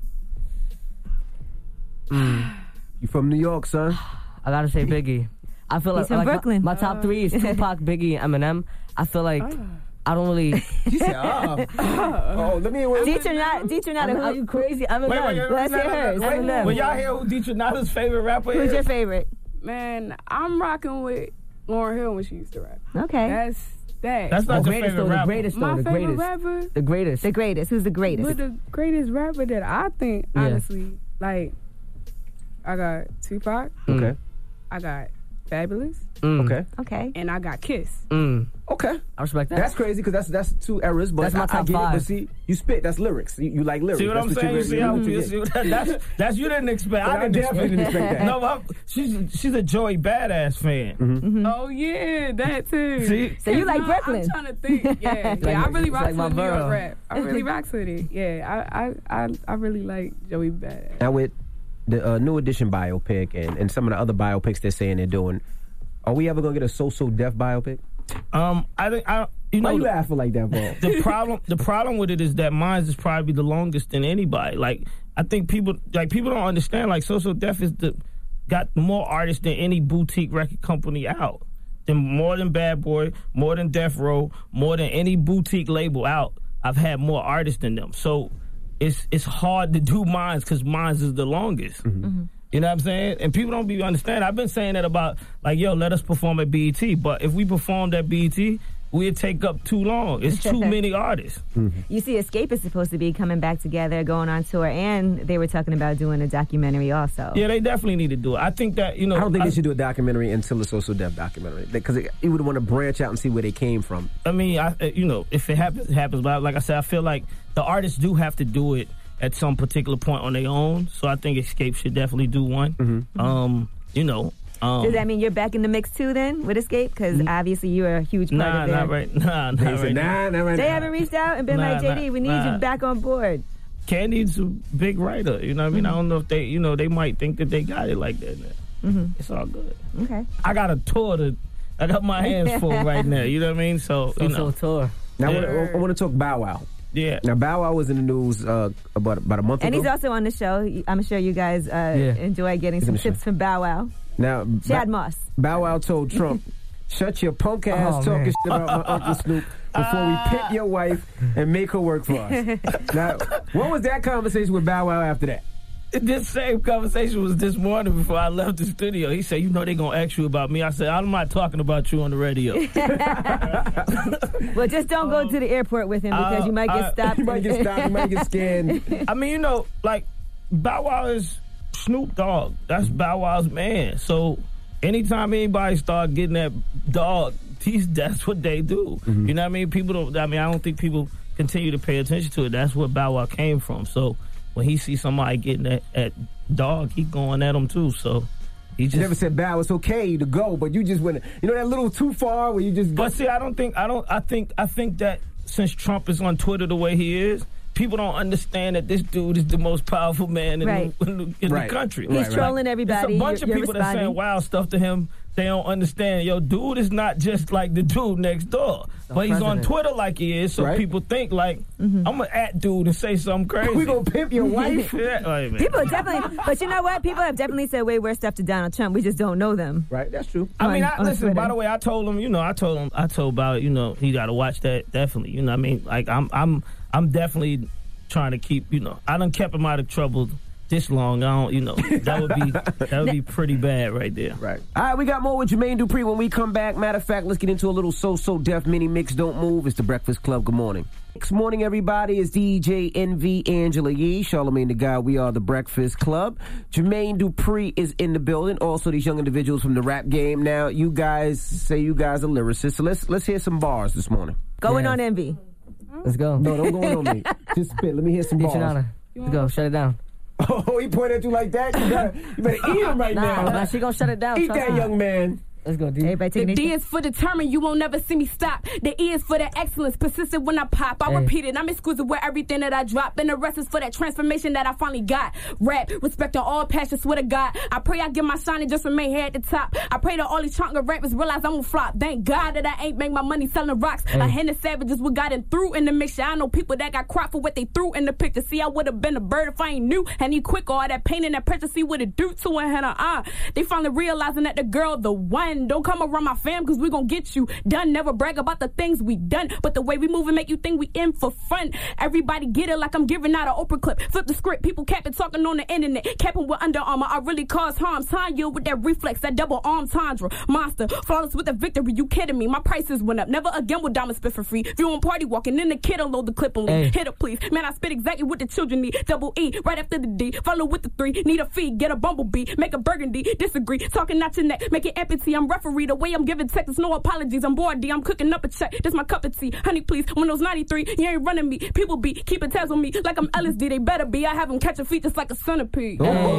[SPEAKER 1] You from New York, son?
[SPEAKER 14] I gotta say Biggie. I feel
[SPEAKER 12] He's
[SPEAKER 14] like,
[SPEAKER 12] from
[SPEAKER 14] like my-
[SPEAKER 12] Brooklyn.
[SPEAKER 14] My, top three is Tupac, Biggie, and Eminem. I feel like I don't really.
[SPEAKER 1] You said, oh. Oh, let me. Wait,
[SPEAKER 12] Dietrich Nada, Dietrich Nada,
[SPEAKER 14] Are
[SPEAKER 12] who-
[SPEAKER 14] you crazy? Eminem.
[SPEAKER 11] Wait, wait, wait,
[SPEAKER 12] Let's
[SPEAKER 11] wait,
[SPEAKER 12] hear
[SPEAKER 11] wait,
[SPEAKER 12] hers.
[SPEAKER 11] wait, wait.
[SPEAKER 12] Eminem.
[SPEAKER 11] Will y'all hear who Dietrich Nada's favorite rapper
[SPEAKER 12] Who's
[SPEAKER 11] is?
[SPEAKER 12] your favorite?
[SPEAKER 13] Man, I'm rocking with Lauryn Hill when she used to rap.
[SPEAKER 12] Okay.
[SPEAKER 13] That's that.
[SPEAKER 11] That's not
[SPEAKER 14] The
[SPEAKER 11] your
[SPEAKER 14] greatest,
[SPEAKER 11] favorite
[SPEAKER 14] though, the
[SPEAKER 11] rapper.
[SPEAKER 14] greatest, though,
[SPEAKER 13] my
[SPEAKER 14] the
[SPEAKER 13] favorite
[SPEAKER 14] greatest.
[SPEAKER 13] rapper.
[SPEAKER 14] The greatest.
[SPEAKER 12] The greatest. Who's the greatest?
[SPEAKER 13] But the greatest rapper that I think,
[SPEAKER 14] Yeah.
[SPEAKER 13] honestly, like, I got Tupac.
[SPEAKER 1] Okay.
[SPEAKER 13] I got Fabulous.
[SPEAKER 14] Mm.
[SPEAKER 1] Okay.
[SPEAKER 12] Okay.
[SPEAKER 13] And I got Kiss.
[SPEAKER 14] Mm.
[SPEAKER 1] Okay.
[SPEAKER 14] I respect that.
[SPEAKER 1] That's crazy because that's that's two eras. But
[SPEAKER 14] That's my
[SPEAKER 1] I,
[SPEAKER 14] top
[SPEAKER 1] I get
[SPEAKER 14] five.
[SPEAKER 1] It, but see, you spit. That's lyrics. You, you like lyrics.
[SPEAKER 11] See what
[SPEAKER 1] that's
[SPEAKER 11] I'm saying? You see how
[SPEAKER 1] you
[SPEAKER 11] you see what that, that's that's you didn't expect.
[SPEAKER 1] But
[SPEAKER 11] I
[SPEAKER 1] I
[SPEAKER 11] didn't
[SPEAKER 1] definitely
[SPEAKER 11] expect,
[SPEAKER 1] didn't expect that.
[SPEAKER 11] No, I'm, she's she's a Joey Badass fan.
[SPEAKER 1] Mm-hmm.
[SPEAKER 13] Oh yeah, that too.
[SPEAKER 11] See?
[SPEAKER 12] So you like
[SPEAKER 13] No,
[SPEAKER 12] Brooklyn?
[SPEAKER 13] I'm trying to think. Yeah,
[SPEAKER 14] Like
[SPEAKER 13] yeah. I
[SPEAKER 14] my-
[SPEAKER 13] really
[SPEAKER 14] it's
[SPEAKER 13] rock
[SPEAKER 14] like
[SPEAKER 13] to
[SPEAKER 14] my
[SPEAKER 13] the New York
[SPEAKER 14] borough.
[SPEAKER 13] rap. I really rock to it. Yeah, I I I, I really like Joey Badass.
[SPEAKER 1] Now with the uh, New Edition biopic and, and some of the other biopics they're saying they're doing, are we ever gonna get a So So Def biopic?
[SPEAKER 11] Um, I think I you know
[SPEAKER 1] Why you
[SPEAKER 11] the,
[SPEAKER 1] laughing like that, bro?
[SPEAKER 11] the problem the problem with it is that mine is probably the longest than anybody. Like I think people like people don't understand. Like So So Def is the got more artists than any boutique record company out. Than more than Bad Boy, more than Death Row, more than any boutique label out. I've had more artists than them. So it's it's hard to do mines because mines is the longest.
[SPEAKER 1] Mm-hmm.
[SPEAKER 12] Mm-hmm.
[SPEAKER 11] You know what I'm saying? And people don't be understand. I've been saying that about like, yo, let us perform at B E T. But if we performed at B E T, we'd take up too long. It's too many artists.
[SPEAKER 1] Mm-hmm.
[SPEAKER 12] You see, Escape is supposed to be coming back together, going on tour, and they were talking about doing a documentary also.
[SPEAKER 11] Yeah, they definitely need to do it. I think that, you know.
[SPEAKER 1] I don't think they should do a documentary until the So So Def documentary because you would want to branch out and see where they came from.
[SPEAKER 11] I mean, I, you know, if it happens, it happens. But like I said, I feel like the artists do have to do it at some particular point on their own. So I think Escape should definitely do one.
[SPEAKER 1] Mm-hmm.
[SPEAKER 11] Um, you know. Um,
[SPEAKER 12] Does that mean you're back in the mix too then with Escape? Because obviously you're a huge part
[SPEAKER 11] Nah,
[SPEAKER 12] of it.
[SPEAKER 11] not right. Nah, not
[SPEAKER 1] They
[SPEAKER 11] right.
[SPEAKER 1] said, nah, not right
[SPEAKER 12] They
[SPEAKER 1] now.
[SPEAKER 12] haven't reached out and been
[SPEAKER 11] Nah,
[SPEAKER 12] like, J D,
[SPEAKER 11] nah,
[SPEAKER 12] we need
[SPEAKER 11] nah.
[SPEAKER 12] you back on board.
[SPEAKER 11] Candy's a big writer. You know what I mean? I don't know if they, you know, they might think that they got it like that now.
[SPEAKER 12] Mm-hmm.
[SPEAKER 11] It's all good.
[SPEAKER 12] Okay.
[SPEAKER 11] I got a tour to, I got my hands full right now. You know what I mean? So, you know.
[SPEAKER 14] tour.
[SPEAKER 1] Now
[SPEAKER 11] Yeah.
[SPEAKER 1] I wanna- I want to talk Bow Wow.
[SPEAKER 11] Yeah.
[SPEAKER 1] Now Bow Wow was in the news uh, about about a month
[SPEAKER 12] And
[SPEAKER 1] ago.
[SPEAKER 12] he's also on the show. I'm sure you guys uh,
[SPEAKER 1] Yeah.
[SPEAKER 12] enjoy getting
[SPEAKER 1] He's
[SPEAKER 12] some
[SPEAKER 1] on the show.
[SPEAKER 12] tips from Bow Wow.
[SPEAKER 1] Now
[SPEAKER 12] Chad
[SPEAKER 1] Ba-
[SPEAKER 12] Moss.
[SPEAKER 1] Bow Wow told Trump, "Shut your punk ass
[SPEAKER 14] Oh,
[SPEAKER 1] talking
[SPEAKER 14] man.
[SPEAKER 1] shit about my Uncle Snoop before we pimp your wife and make her work for us." Now, what was that conversation with Bow Wow after that?
[SPEAKER 11] This same conversation was this morning before I left the studio. He said, you know they going to ask you about me. I said, I'm not talking about you on the radio.
[SPEAKER 12] Well, just don't go to the airport with him because
[SPEAKER 11] Uh,
[SPEAKER 12] you might get
[SPEAKER 11] uh,
[SPEAKER 12] stopped.
[SPEAKER 1] You might get stopped. You might get scanned.
[SPEAKER 11] I mean, you know, like, Bow Wow is Snoop Dogg. That's Bow Wow's man. So anytime anybody start getting that dog, he's, that's what they do.
[SPEAKER 1] Mm-hmm.
[SPEAKER 11] You know what I mean? People don't, I mean, I don't think people continue to pay attention to it. That's where Bow Wow came from. So when he sees somebody getting at, at dog, he going at them too. So he just
[SPEAKER 1] You never said, Bow, it's okay to go, but you just went, you know, that little too far where you just go.
[SPEAKER 11] But see, I don't think I don't. I think I think that since Trump is on Twitter the way he is, people don't understand that this dude is the most powerful man in,
[SPEAKER 12] Right.
[SPEAKER 11] the, in, the, in
[SPEAKER 1] Right.
[SPEAKER 11] the country.
[SPEAKER 12] He's trolling everybody.
[SPEAKER 11] There's a bunch
[SPEAKER 12] You're-
[SPEAKER 11] of
[SPEAKER 12] you're
[SPEAKER 11] people that saying
[SPEAKER 12] responding.
[SPEAKER 11] wild stuff to him. They don't understand. Yo, dude is not just like the dude next door, but he's on
[SPEAKER 14] president.
[SPEAKER 11] Twitter like he is. So
[SPEAKER 1] Right.
[SPEAKER 11] people think like
[SPEAKER 12] Mm-hmm.
[SPEAKER 11] I'm gonna at dude and say something crazy.
[SPEAKER 1] We gonna pimp your wife?
[SPEAKER 11] Yeah, like, man.
[SPEAKER 12] People definitely, but you know what? People have definitely said way worse stuff to Donald Trump. We just don't know them.
[SPEAKER 1] Right, that's true.
[SPEAKER 11] I mean,
[SPEAKER 12] on-
[SPEAKER 11] I,
[SPEAKER 12] on
[SPEAKER 11] listen. By
[SPEAKER 12] Twitter.
[SPEAKER 11] the way, I told him. You know, I told him. I told about. You know, he got to watch that. Definitely. You know, what I mean, like I'm, I'm, I'm definitely trying to keep. You know, I done kept him out of trouble this long. I don't. You know, that would be that would be pretty bad right there.
[SPEAKER 1] Right. All right, we got more with Jermaine Dupri when we come back. Matter of fact, let's get into a little So So Def mini mix. Don't move. It's the Breakfast Club. Good morning. Next morning, everybody. Is D J Envy, Angela Yee, Charlamagne the Guy. We are the Breakfast Club. Jermaine Dupri is in the building. Also, these young individuals from the rap game. Now, you guys say you guys are lyricists, so let's let's hear some bars this morning.
[SPEAKER 12] Going
[SPEAKER 14] Yes.
[SPEAKER 12] on Envy.
[SPEAKER 14] Let's go.
[SPEAKER 1] No, don't go on me. Just spit. Let me hear some
[SPEAKER 14] Teach
[SPEAKER 1] bars.
[SPEAKER 14] Nana. Let's go. Shut it down.
[SPEAKER 1] Oh, he pointed at you like that? You better, you better eat him right
[SPEAKER 14] Nah,
[SPEAKER 1] now.
[SPEAKER 14] nah, she gonna shut it down.
[SPEAKER 1] Eat
[SPEAKER 14] Trust
[SPEAKER 1] that,
[SPEAKER 14] me.
[SPEAKER 1] young man.
[SPEAKER 14] Let's go, D.
[SPEAKER 12] Everybody
[SPEAKER 13] The
[SPEAKER 12] taking
[SPEAKER 13] D
[SPEAKER 12] their-
[SPEAKER 13] is for determined, you won't never see me stop. The E is for the excellence, persistent when I pop. I
[SPEAKER 14] Hey.
[SPEAKER 13] repeat it, I'm exquisite with everything that I drop. And the rest is for that transformation that I finally got. Rap, respect on all passion, swear to God. I pray I get my shine and just remain here at the top. I pray that all these chunker rappers realize I'm gonna flop. Thank God that I ain't make my money selling rocks.
[SPEAKER 14] Hey.
[SPEAKER 13] A hand of savages what gotten through in the mixture. I know people that got crop for what they threw in the picture. See, I would have been a bird if I ain't knew. And he quick, all that pain and that pressure, see what it do to a head of uh. They finally realizing that the girl, the one, don't come around my fam, cause we gon' get you done. Never brag about the things we done, but the way we move and make you think we in for fun. Everybody get it like I'm giving out an Oprah clip. Flip the script, people capping, talking on the internet. Capping with Under Armour, I really cause harm. Sign you with that reflex, that double arm tundra. Monster, flawless with the victory, you kidding me? My prices went up, never again with diamond spit for free. If you on party walking, then the kid unload the clip and leave.
[SPEAKER 14] Hey.
[SPEAKER 13] Hit it please, man, I spit exactly what the children need. Double E, right after the D, follow with the three. Need a fee, get a bumblebee, make a burgundy, disagree. Talking out your neck, make it empty, I'm I'm referee. The way I'm giving texts, no apologies. I'm bored, D. I'm cooking up a check. This my cup of tea. Honey, please. Windows ninety-three. You ain't running me. People be keeping tabs on me like I'm L S D. They better be. I have them catching feet just like a centipede.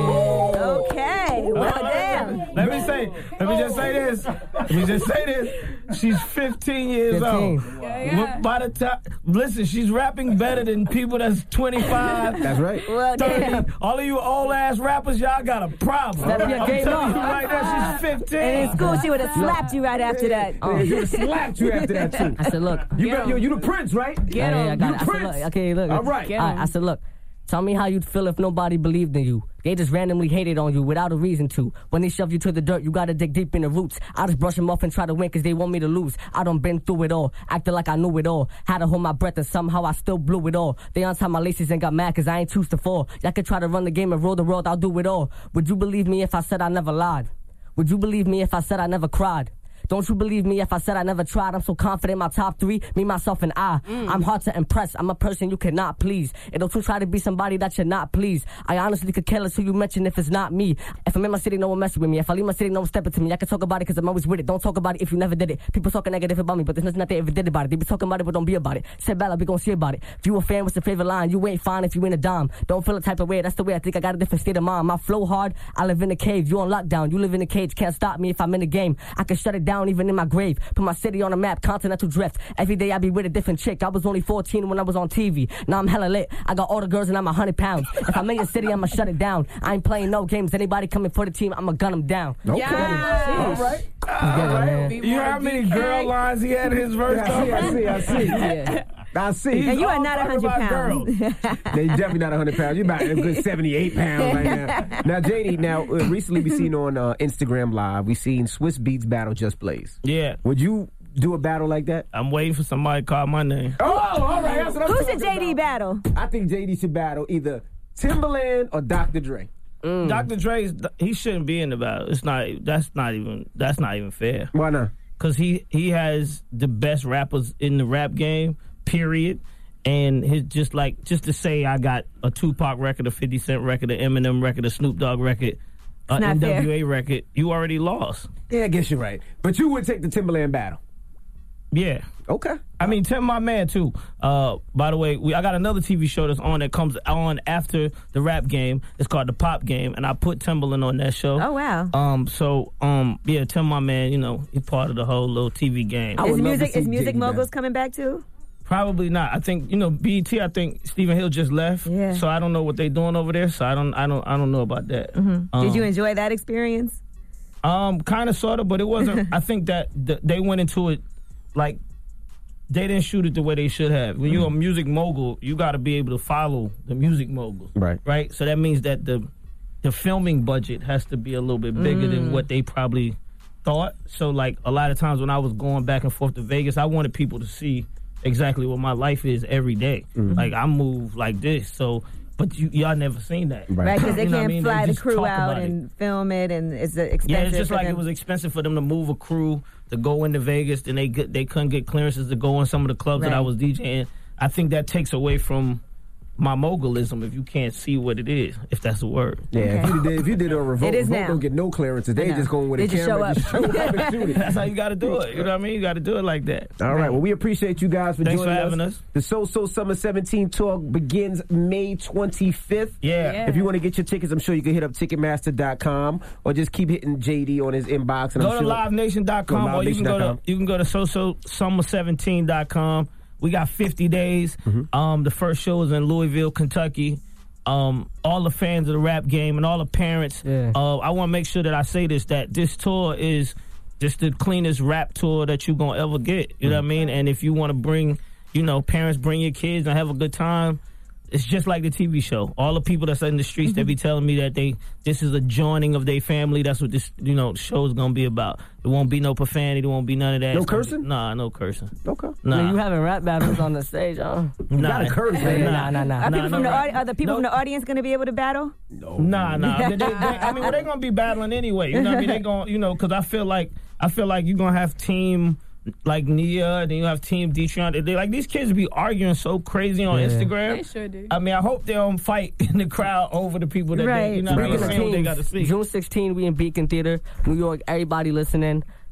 [SPEAKER 12] Okay. Well, damn.
[SPEAKER 11] Let me say, let me just say this. Let me just say this. She's fifteen years
[SPEAKER 14] fifteen.
[SPEAKER 11] old. Yeah, yeah. By the time, listen, she's rapping better than people that's twenty-five.
[SPEAKER 1] That's right.
[SPEAKER 12] Well, damn.
[SPEAKER 11] All of you old ass rappers, y'all got a problem.
[SPEAKER 14] Step your
[SPEAKER 11] I'm
[SPEAKER 14] game
[SPEAKER 11] telling
[SPEAKER 14] up.
[SPEAKER 11] you right now, she's fifteen.
[SPEAKER 12] And in school, she would have slapped you right after that.
[SPEAKER 1] Oh. She would have slapped you after that, too.
[SPEAKER 14] I said, look.
[SPEAKER 1] You, got, you, you the prince, right?
[SPEAKER 14] Yeah, yeah, I got
[SPEAKER 1] you
[SPEAKER 14] it.
[SPEAKER 1] the
[SPEAKER 14] I
[SPEAKER 1] prince.
[SPEAKER 14] said, look, okay, look.
[SPEAKER 1] All right.
[SPEAKER 14] I, I said, look. Tell me how you'd feel if nobody believed in you. They just randomly hated on you without a reason to. When they shove you to the dirt, you gotta dig deep in the roots. I just brush them off and try to win cause they want me to lose. I done been through it all, acted like I knew it all. Had to hold my breath and somehow I still blew it all. They untied my laces and got mad cause I ain't choose to fall. Y'all could try to run the game and rule the world, I'll do it all. Would you believe me if I said I never lied? Would you believe me if I said I never cried? Don't you believe me if I said I never tried? I'm so confident my top three, me, myself, and I. Mm. I'm hard to impress. I'm a person you cannot please. And don't you try to be somebody that you're not please. I honestly could care less who you mention if it's not me. If I'm in my city, no one messing with me. If I leave my city, no one stepping to me. I can talk about it because I'm always with it. Don't talk about it if you never did it. People talking negative about me, but there's nothing they ever did about it. They be talking about it, but don't be about it. Say bad, we gon' see about it. If you a fan, what's your favorite line? You ain't fine if you ain't a dime. Don't feel the type of way. That's the way I think I got a different state of mind. My flow hard. I live in a cave. You on lockdown. You live in a cage. Can't stop me if I'm in the game. I can shut it down even in my grave. Put my city on the map, continental drift. Every day I be with a different chick. I was only fourteen when I was on T V. Now I'm hella lit. I got all the girls and I'm a hundred pounds. If I'm in your city, I'ma shut it down. I ain't playing no games. Anybody coming for the team, I'ma gun them down.
[SPEAKER 1] Okay. Yes. All right.
[SPEAKER 11] All right. You hear how many girl lines he had in his verse?
[SPEAKER 1] Yeah, I see, I see, I see. Yeah. I see.
[SPEAKER 12] And you are not one hundred pounds.
[SPEAKER 1] Now, you're definitely not one hundred pounds. You're about a good seventy-eight pounds right now. Now, J D, now, uh, recently we seen on uh, Instagram Live, we seen Swiss Beats battle Just Blaze.
[SPEAKER 11] Yeah.
[SPEAKER 1] Would you do a battle like that?
[SPEAKER 11] I'm waiting for somebody to call my name.
[SPEAKER 1] Oh, all right. That's what I'm
[SPEAKER 12] Who's the
[SPEAKER 1] talking
[SPEAKER 12] J D
[SPEAKER 1] about.
[SPEAKER 12] battle?
[SPEAKER 1] I think J D should battle either Timberland or Doctor Dre.
[SPEAKER 11] Mm. Doctor Dre's, he shouldn't be in the battle. It's not. That's not even. That's not even fair.
[SPEAKER 1] Why not?
[SPEAKER 11] Because he he has the best rappers in the rap game. Period. And his just like just to say I got a Tupac record, a fifty Cent record, an Eminem record, a Snoop Dogg record, an N W A fair. record, you already lost.
[SPEAKER 1] Yeah, I guess you're right. But you would take the Timberland battle.
[SPEAKER 11] Yeah.
[SPEAKER 1] Okay.
[SPEAKER 11] I mean, Tim, my man, too. Uh, by the way, we I got another T V show that's on that comes on after the rap game. It's called The Pop Game, and I put Timberland on that show.
[SPEAKER 12] Oh, wow.
[SPEAKER 11] Um. So, um. yeah, Tim, my man, you know, he's part of the whole little T V game.
[SPEAKER 12] Is music, is music moguls coming back, too?
[SPEAKER 11] Probably not. I think, you know, B E T, I think Stephen Hill just left.
[SPEAKER 12] Yeah.
[SPEAKER 11] So I don't know what they're doing over there. So I don't I don't I don't know about that.
[SPEAKER 12] Mm-hmm.
[SPEAKER 11] Um,
[SPEAKER 12] Did you enjoy that experience?
[SPEAKER 11] Um, kind of, sort of, but it wasn't. I think that th- they went into it like they didn't shoot it the way they should have. When mm-hmm. you're a music mogul, you got to be able to follow the music mogul.
[SPEAKER 1] Right.
[SPEAKER 11] Right? So that means that the the filming budget has to be a little bit bigger mm. than what they probably thought. So, like, a lot of times when I was going back and forth to Vegas, I wanted people to see exactly what my life is every day. Mm-hmm. Like, I move like this. So, but you, y'all never seen that.
[SPEAKER 12] Right, because they
[SPEAKER 11] You know what
[SPEAKER 12] can't
[SPEAKER 11] I mean?
[SPEAKER 12] fly
[SPEAKER 11] They
[SPEAKER 12] the
[SPEAKER 11] just
[SPEAKER 12] crew
[SPEAKER 11] talk
[SPEAKER 12] out
[SPEAKER 11] about it.
[SPEAKER 12] and film it, and it's expensive.
[SPEAKER 11] Yeah, it's just
[SPEAKER 12] for
[SPEAKER 11] like
[SPEAKER 12] them.
[SPEAKER 11] it was expensive for them to move a crew to go into Vegas, and they get, they couldn't get clearances to go in some of the clubs
[SPEAKER 12] Right.
[SPEAKER 11] that I was DJing. I think that takes away from my mogulism if you can't see what it is, if that's a word.
[SPEAKER 1] Yeah, if, you did, if you did a revolt,
[SPEAKER 12] It is
[SPEAKER 1] revolt
[SPEAKER 12] now.
[SPEAKER 1] don't get no clearances. They
[SPEAKER 12] I know.
[SPEAKER 1] just going with
[SPEAKER 12] They
[SPEAKER 1] a
[SPEAKER 12] just
[SPEAKER 1] camera
[SPEAKER 12] show
[SPEAKER 1] just show up and shoot it.
[SPEAKER 11] That's how you got to do it. You know what I mean? You got to do it like that.
[SPEAKER 1] All right. Well, we appreciate you guys for
[SPEAKER 11] Thanks
[SPEAKER 1] joining
[SPEAKER 11] for having us.
[SPEAKER 1] The So So Summer seventeen tour begins May twenty-fifth.
[SPEAKER 11] Yeah. Yeah.
[SPEAKER 1] If you want to get your tickets, I'm sure you can hit up Ticketmaster dot com or just keep hitting J D on his inbox. And
[SPEAKER 11] Go
[SPEAKER 1] I'm
[SPEAKER 11] to
[SPEAKER 1] sure
[SPEAKER 11] live nation dot com
[SPEAKER 1] Go
[SPEAKER 11] or you can go
[SPEAKER 1] live nation dot com.
[SPEAKER 11] to you can go to so so summer seventeen dot com. We got fifty days.
[SPEAKER 1] Mm-hmm.
[SPEAKER 11] Um, the first show is in Louisville, Kentucky. Um, all the fans of the rap game and all the parents.
[SPEAKER 14] Yeah.
[SPEAKER 11] Uh, I want to make sure that I say this, that this tour is just the cleanest rap tour that you're going to ever get. You know what I mean? And if you want to bring, you know, parents, bring your kids and have a good time, it's just like the T V show. All the people that's in the streets, mm-hmm. they be telling me that they this is a joining of their family. That's what this, you know, show is going to be about. It won't be no profanity. There won't be none of that.
[SPEAKER 1] No
[SPEAKER 11] It's gonna
[SPEAKER 1] cursing?
[SPEAKER 11] Be, nah, no cursing.
[SPEAKER 1] Okay.
[SPEAKER 11] Nah.
[SPEAKER 14] Man, you having rap battles on the stage, huh?
[SPEAKER 11] Nah.
[SPEAKER 1] Gotta curse,
[SPEAKER 14] Nah,
[SPEAKER 1] man.
[SPEAKER 14] nah, nah, nah.
[SPEAKER 12] Are,
[SPEAKER 11] Nah,
[SPEAKER 12] people
[SPEAKER 11] no
[SPEAKER 12] from the
[SPEAKER 11] rap.
[SPEAKER 12] audi- are the people
[SPEAKER 11] No.
[SPEAKER 12] from the audience going to be able to battle?
[SPEAKER 11] Nah, nah. They, they, they, I mean, well, they're gonna be battling anyway. You know what I mean? They going, you know, because I feel like I feel like you're gonna have team like Nia, and then you have team Detrion. They like these kids be arguing so crazy on
[SPEAKER 14] Yeah.
[SPEAKER 11] Instagram.
[SPEAKER 13] They sure do.
[SPEAKER 11] I mean, I hope they don't fight in the crowd over the people that
[SPEAKER 12] Right.
[SPEAKER 11] they, you know, what I mean,
[SPEAKER 14] Speaking of
[SPEAKER 11] saying what they
[SPEAKER 14] teams,
[SPEAKER 11] got to speak.
[SPEAKER 14] June sixteenth, we in Beacon Theater, New York. Everybody listening.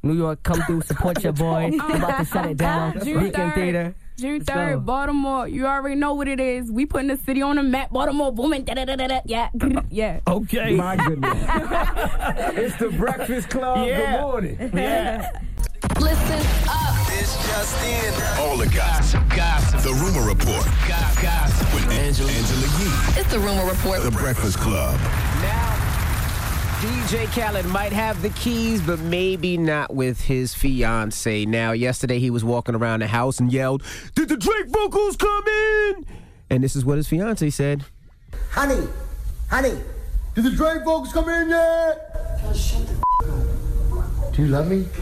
[SPEAKER 14] New York, come through, support your boy. We're about to shut it down.
[SPEAKER 13] June
[SPEAKER 14] Beacon
[SPEAKER 13] third.
[SPEAKER 14] Theater.
[SPEAKER 13] June
[SPEAKER 14] Let's go.
[SPEAKER 13] third, Baltimore. You already know what it is. We putting the city on the map. Baltimore booming. Da, da, da, da, da. Yeah. Yeah.
[SPEAKER 11] Okay.
[SPEAKER 15] My goodness. It's the Breakfast Club.
[SPEAKER 11] Yeah.
[SPEAKER 15] Good morning.
[SPEAKER 11] Yeah.
[SPEAKER 8] Listen up. This just in.
[SPEAKER 3] All the gossip. Gossip. The Rumor Report.
[SPEAKER 8] Gossip.
[SPEAKER 3] With Angela, Angela Yee.
[SPEAKER 8] It's the Rumor Report.
[SPEAKER 3] The Breakfast Club.
[SPEAKER 1] D J Khaled might have the keys, but maybe not with his fiance. Now, yesterday he was walking around the house and yelled, "Did the Drake vocals come in?" And this is what his fiance said.
[SPEAKER 16] Honey, honey, did the Drake vocals come in yet? Shut the up. Do you love me?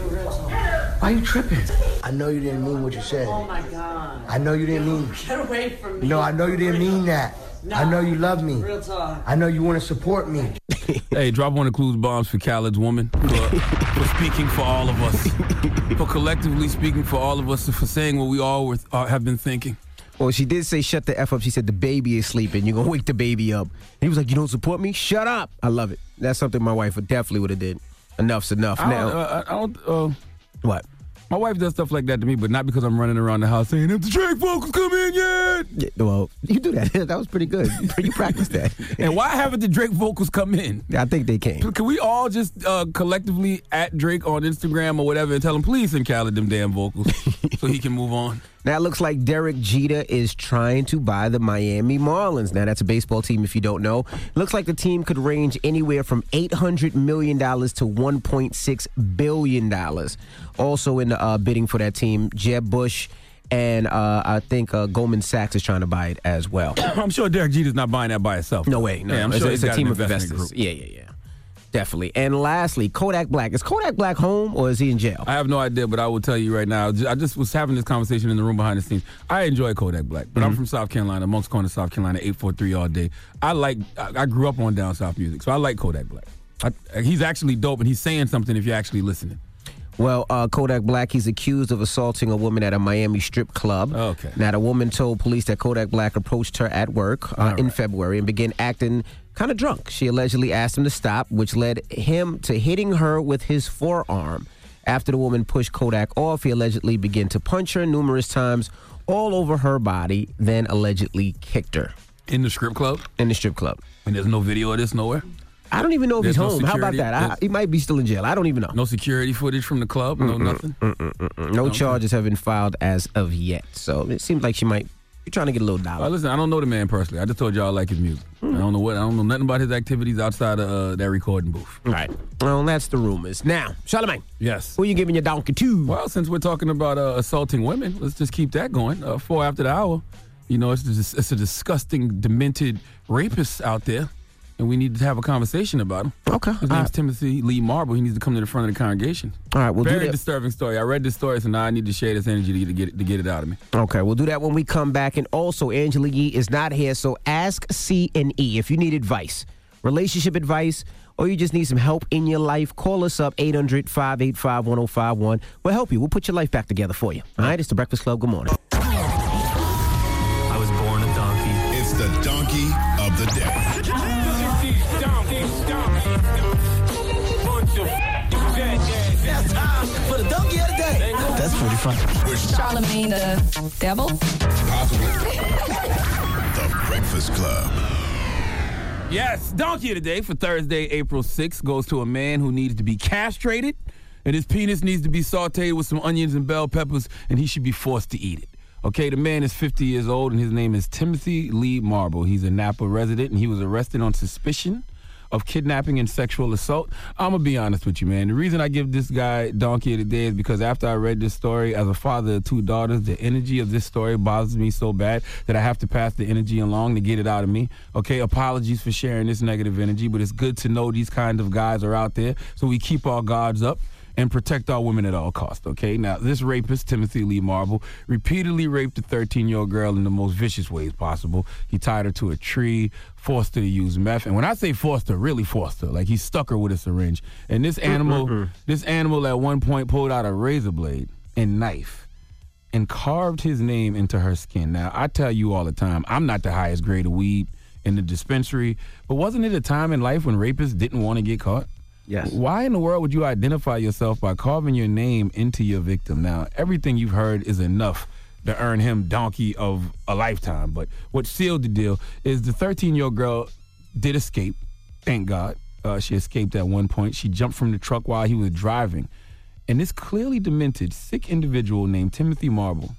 [SPEAKER 16] Why are you tripping? I know you didn't mean what you said.
[SPEAKER 17] Oh my God.
[SPEAKER 16] I know you didn't mean.
[SPEAKER 17] Get away from me.
[SPEAKER 16] No, I know you didn't mean that.
[SPEAKER 17] No.
[SPEAKER 16] I know you love me.
[SPEAKER 17] Real talk.
[SPEAKER 16] I know you want to support me.
[SPEAKER 2] Hey, drop one of Clues bombs for Khaled's woman, for, for speaking for all of us, for collectively speaking for all of us, for saying what we all were, uh, have been thinking.
[SPEAKER 1] Well, she did say shut the F up. She said the baby is sleeping. You're going to wake the baby up. He was like, you don't support me? Shut up. I love it. That's something my wife would definitely would have did. Enough's enough.
[SPEAKER 2] I
[SPEAKER 1] Now,
[SPEAKER 2] don't, uh, I don't uh,
[SPEAKER 1] what?
[SPEAKER 2] My wife does stuff like that to me, but not because I'm running around the house saying, "If the Drake vocals come in yet?"
[SPEAKER 1] Yeah, well, you do that. That was pretty good. You practiced that.
[SPEAKER 2] And why haven't the Drake vocals come in?
[SPEAKER 1] I think they came.
[SPEAKER 2] Can we all just uh, collectively at Drake on Instagram or whatever and tell him, please send Khaled them damn vocals so he can move on?
[SPEAKER 1] Now it looks like Derek Jeter is trying to buy the Miami Marlins. Now that's a baseball team if you don't know. It looks like the team could range anywhere from eight hundred million dollars to one point six billion dollars. Also in the uh, bidding for that team, Jeb Bush and uh, I think uh, Goldman Sachs is trying to buy it as well.
[SPEAKER 2] I'm sure Derek Jeter's not buying that by himself.
[SPEAKER 1] No way. No,
[SPEAKER 2] yeah, I'm
[SPEAKER 1] it's,
[SPEAKER 2] sure
[SPEAKER 1] a,
[SPEAKER 2] he's
[SPEAKER 1] it's a
[SPEAKER 2] got
[SPEAKER 1] team
[SPEAKER 2] an
[SPEAKER 1] of
[SPEAKER 2] investment
[SPEAKER 1] investors.
[SPEAKER 2] group.
[SPEAKER 1] Yeah, yeah, yeah. Definitely. And lastly, Kodak Black. Is Kodak Black home or is he in jail?
[SPEAKER 2] I have no idea, but I will tell you right now. I just was having this conversation in the room behind the scenes. I enjoy Kodak Black, but
[SPEAKER 1] Mm-hmm.
[SPEAKER 2] I'm from South Carolina, Moncks Corner, South Carolina, eight four three all day. I like. I, I grew up on down south music, so I like Kodak Black. I, he's actually dope, and he's saying something if you're actually listening.
[SPEAKER 1] Well, uh, Kodak Black, he's accused of assaulting a woman at a Miami strip club.
[SPEAKER 2] Okay.
[SPEAKER 1] Now, the woman told police that Kodak Black approached her at work uh, in
[SPEAKER 2] right.
[SPEAKER 1] February and began acting kind of drunk. She allegedly asked him to stop, which led him to hitting her with his forearm. After the woman pushed Kodak off, he allegedly began to punch her numerous times all over her body, then allegedly kicked her.
[SPEAKER 2] In the strip club?
[SPEAKER 1] In the strip club.
[SPEAKER 2] And there's no video of this nowhere?
[SPEAKER 1] I don't even know if
[SPEAKER 2] There's
[SPEAKER 1] he's
[SPEAKER 2] no
[SPEAKER 1] home. How about
[SPEAKER 2] security?
[SPEAKER 1] that? I,
[SPEAKER 2] There's-
[SPEAKER 1] he might be still in jail. I don't even know.
[SPEAKER 2] No security footage from the club? No
[SPEAKER 1] Mm-mm,
[SPEAKER 2] nothing?
[SPEAKER 1] mm-mm, mm-mm. No charges have been filed as of yet. So it seems like she might be trying to get a little dollar.
[SPEAKER 2] Uh, listen, I don't know the man personally. I just told y'all I like his music. I don't know what. I don't know nothing about his activities outside of uh, that recording booth.
[SPEAKER 1] All right. Well, that's the rumors. Now, Charlamagne.
[SPEAKER 2] Yes.
[SPEAKER 1] Who you giving your donkey to?
[SPEAKER 2] Well, since we're talking about uh, assaulting women, let's just keep that going. Uh, four after the hour. You know, it's just, it's a disgusting, demented rapist out there, and we need to have a conversation about him.
[SPEAKER 1] Okay.
[SPEAKER 2] His name's Timothy Lee Marble. He needs to come to the front of the congregation.
[SPEAKER 1] All right, we'll
[SPEAKER 2] Very
[SPEAKER 1] do that.
[SPEAKER 2] disturbing story. I read this story, so now I need to share this energy to get, to get it to get it out of me.
[SPEAKER 1] Okay, we'll do that when we come back. And also, Angela Yee is not here, so ask C and E if you need advice, relationship advice, or you just need some help in your life. Call us up, eight hundred, five eight five, one oh five one. We'll help you. We'll put your life back together for you. All right, it's the Breakfast Club. Good morning.
[SPEAKER 3] I was born a donkey. It's the donkey of the day.
[SPEAKER 8] That's time for the donkey of the day.
[SPEAKER 16] That's pretty funny.
[SPEAKER 8] Charlamagne the devil.
[SPEAKER 3] Possibly. The Breakfast Club.
[SPEAKER 2] Yes, donkey of the day for Thursday, April sixth goes to a man who needs to be castrated, and his penis needs to be sauteed with some onions and bell peppers, and he should be forced to eat it. Okay, the man is fifty years old, and his name is Timothy Lee Marble. He's a Napa resident, and he was arrested on suspicion of kidnapping and sexual assault. I'm going to be honest with you, man. The reason I give this guy donkey of the day is because after I read this story, as a father of two daughters, the energy of this story bothers me so bad that I have to pass the energy along to get it out of me. Okay, apologies for sharing this negative energy, but it's good to know these kind of guys are out there, so we keep our guards up and protect our women at all costs, okay? Now, this rapist, Timothy Lee Marble, repeatedly raped a thirteen-year-old girl in the most vicious ways possible. He tied her to a tree, forced her to use meth. And when I say forced her, really forced her. Like, he stuck her with a syringe. And this animal,
[SPEAKER 1] Mm-mm-mm.
[SPEAKER 2] this animal at one point pulled out a razor blade and knife and carved his name into her skin. Now, I tell you all the time, I'm not the highest grade of weed in the dispensary, but wasn't it a time in life when rapists didn't want to get caught?
[SPEAKER 1] Yes.
[SPEAKER 2] Why in the world would you identify yourself by carving your name into your victim? Now, everything you've heard is enough to earn him donkey of a lifetime. But what sealed the deal is the thirteen-year-old girl did escape. Thank God. Uh, she escaped at one point. She jumped from the truck while he was driving. And this clearly demented, sick individual named Timothy Marble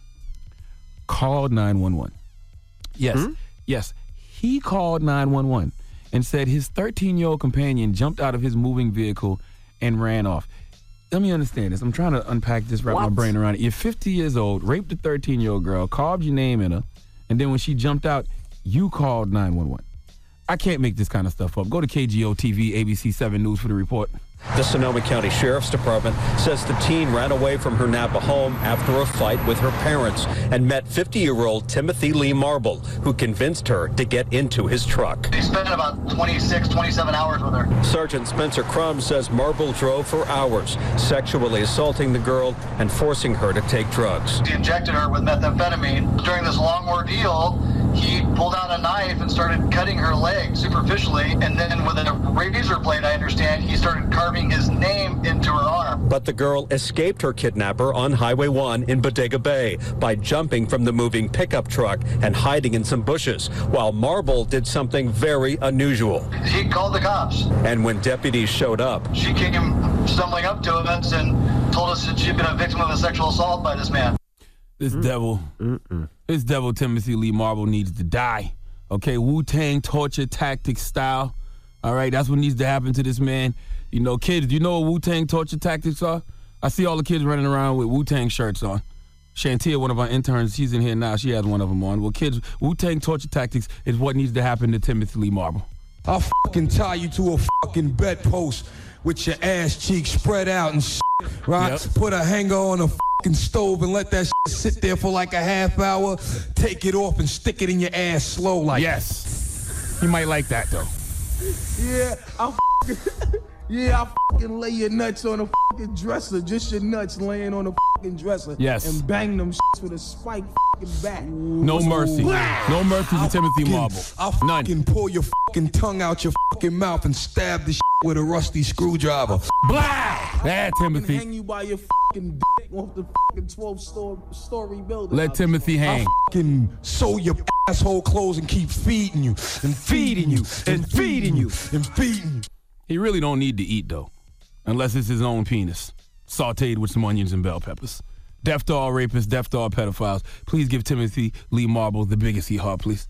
[SPEAKER 2] called nine one one. Yes, hmm? yes, he called nine one one and said his thirteen-year-old companion jumped out of his moving vehicle and ran off. Let me understand this. I'm trying to unpack this, wrap what? my brain around it. You're fifty years old, raped a thirteen-year-old girl, carved your name in her, and then when she jumped out, you called nine one one. I can't make this kind of stuff up. Go to K G O T V, A B C seven News for the report.
[SPEAKER 17] The Sonoma County Sheriff's Department says the teen ran away from her Napa home after a fight with her parents and met fifty-year-old Timothy Lee Marble, who convinced her to get into his truck.
[SPEAKER 18] He spent about twenty-six, twenty-seven hours with her.
[SPEAKER 17] Sergeant Spencer Crum says Marble drove for hours, sexually assaulting the girl and forcing her to take drugs.
[SPEAKER 18] He injected her with methamphetamine. During this long ordeal, he pulled out a knife and started cutting her leg superficially, and then with a razor blade, I understand, he started carving his name into her arm.
[SPEAKER 17] But the girl escaped her kidnapper on Highway one in Bodega Bay by jumping from the moving pickup truck and hiding in some bushes, while Marble did something very unusual.
[SPEAKER 18] He called the cops.
[SPEAKER 17] And when deputies showed up,
[SPEAKER 18] she came stumbling up to us and told us that she'd been a victim of a sexual assault by this man.
[SPEAKER 2] This
[SPEAKER 1] Mm.
[SPEAKER 2] devil,
[SPEAKER 1] Mm-mm.
[SPEAKER 2] this devil Timothy Lee Marble needs to die. Okay, Wu-Tang torture tactics style. All right, that's what needs to happen to this man. You know, kids, do you know what Wu-Tang torture tactics are? I see all the kids running around with Wu-Tang shirts on. Shantia, one of our interns, she's in here now. She has one of them on. Well, kids, Wu-Tang torture tactics is what needs to happen to Timothy Lee Marble.
[SPEAKER 19] I'll fucking tie you to a fucking bedpost with your ass cheeks spread out and shit, right?
[SPEAKER 2] Yep.
[SPEAKER 19] Put a hanger on a fucking stove and let that shit sit there for like a half hour. Take it off and stick it in your ass slow like.
[SPEAKER 2] Yes. You might like that, though.
[SPEAKER 19] Yeah, I'll fucking... Yeah, I fucking lay your nuts on a fucking dresser, just your nuts laying on a fucking dresser.
[SPEAKER 2] Yes.
[SPEAKER 19] And bang them shits with a spike fucking bat.
[SPEAKER 2] No mercy. No mercy to Timothy Marble.
[SPEAKER 19] I'll fucking pull your fucking tongue out your fucking mouth and stab the shit with a rusty screwdriver.
[SPEAKER 2] Blah! Yeah, Timothy.
[SPEAKER 19] Hang you by your fucking dick off the fucking twelve-story building.
[SPEAKER 2] Let Timothy hang.
[SPEAKER 19] I'll fucking sew your asshole clothes and keep feeding you and feeding you and feeding you and feeding you.
[SPEAKER 2] He really don't need to eat, though, unless it's his own penis, sautéed with some onions and bell peppers. Death to all rapists, death to all pedophiles. Please give Timothy Lee Marble the biggest he heart, please.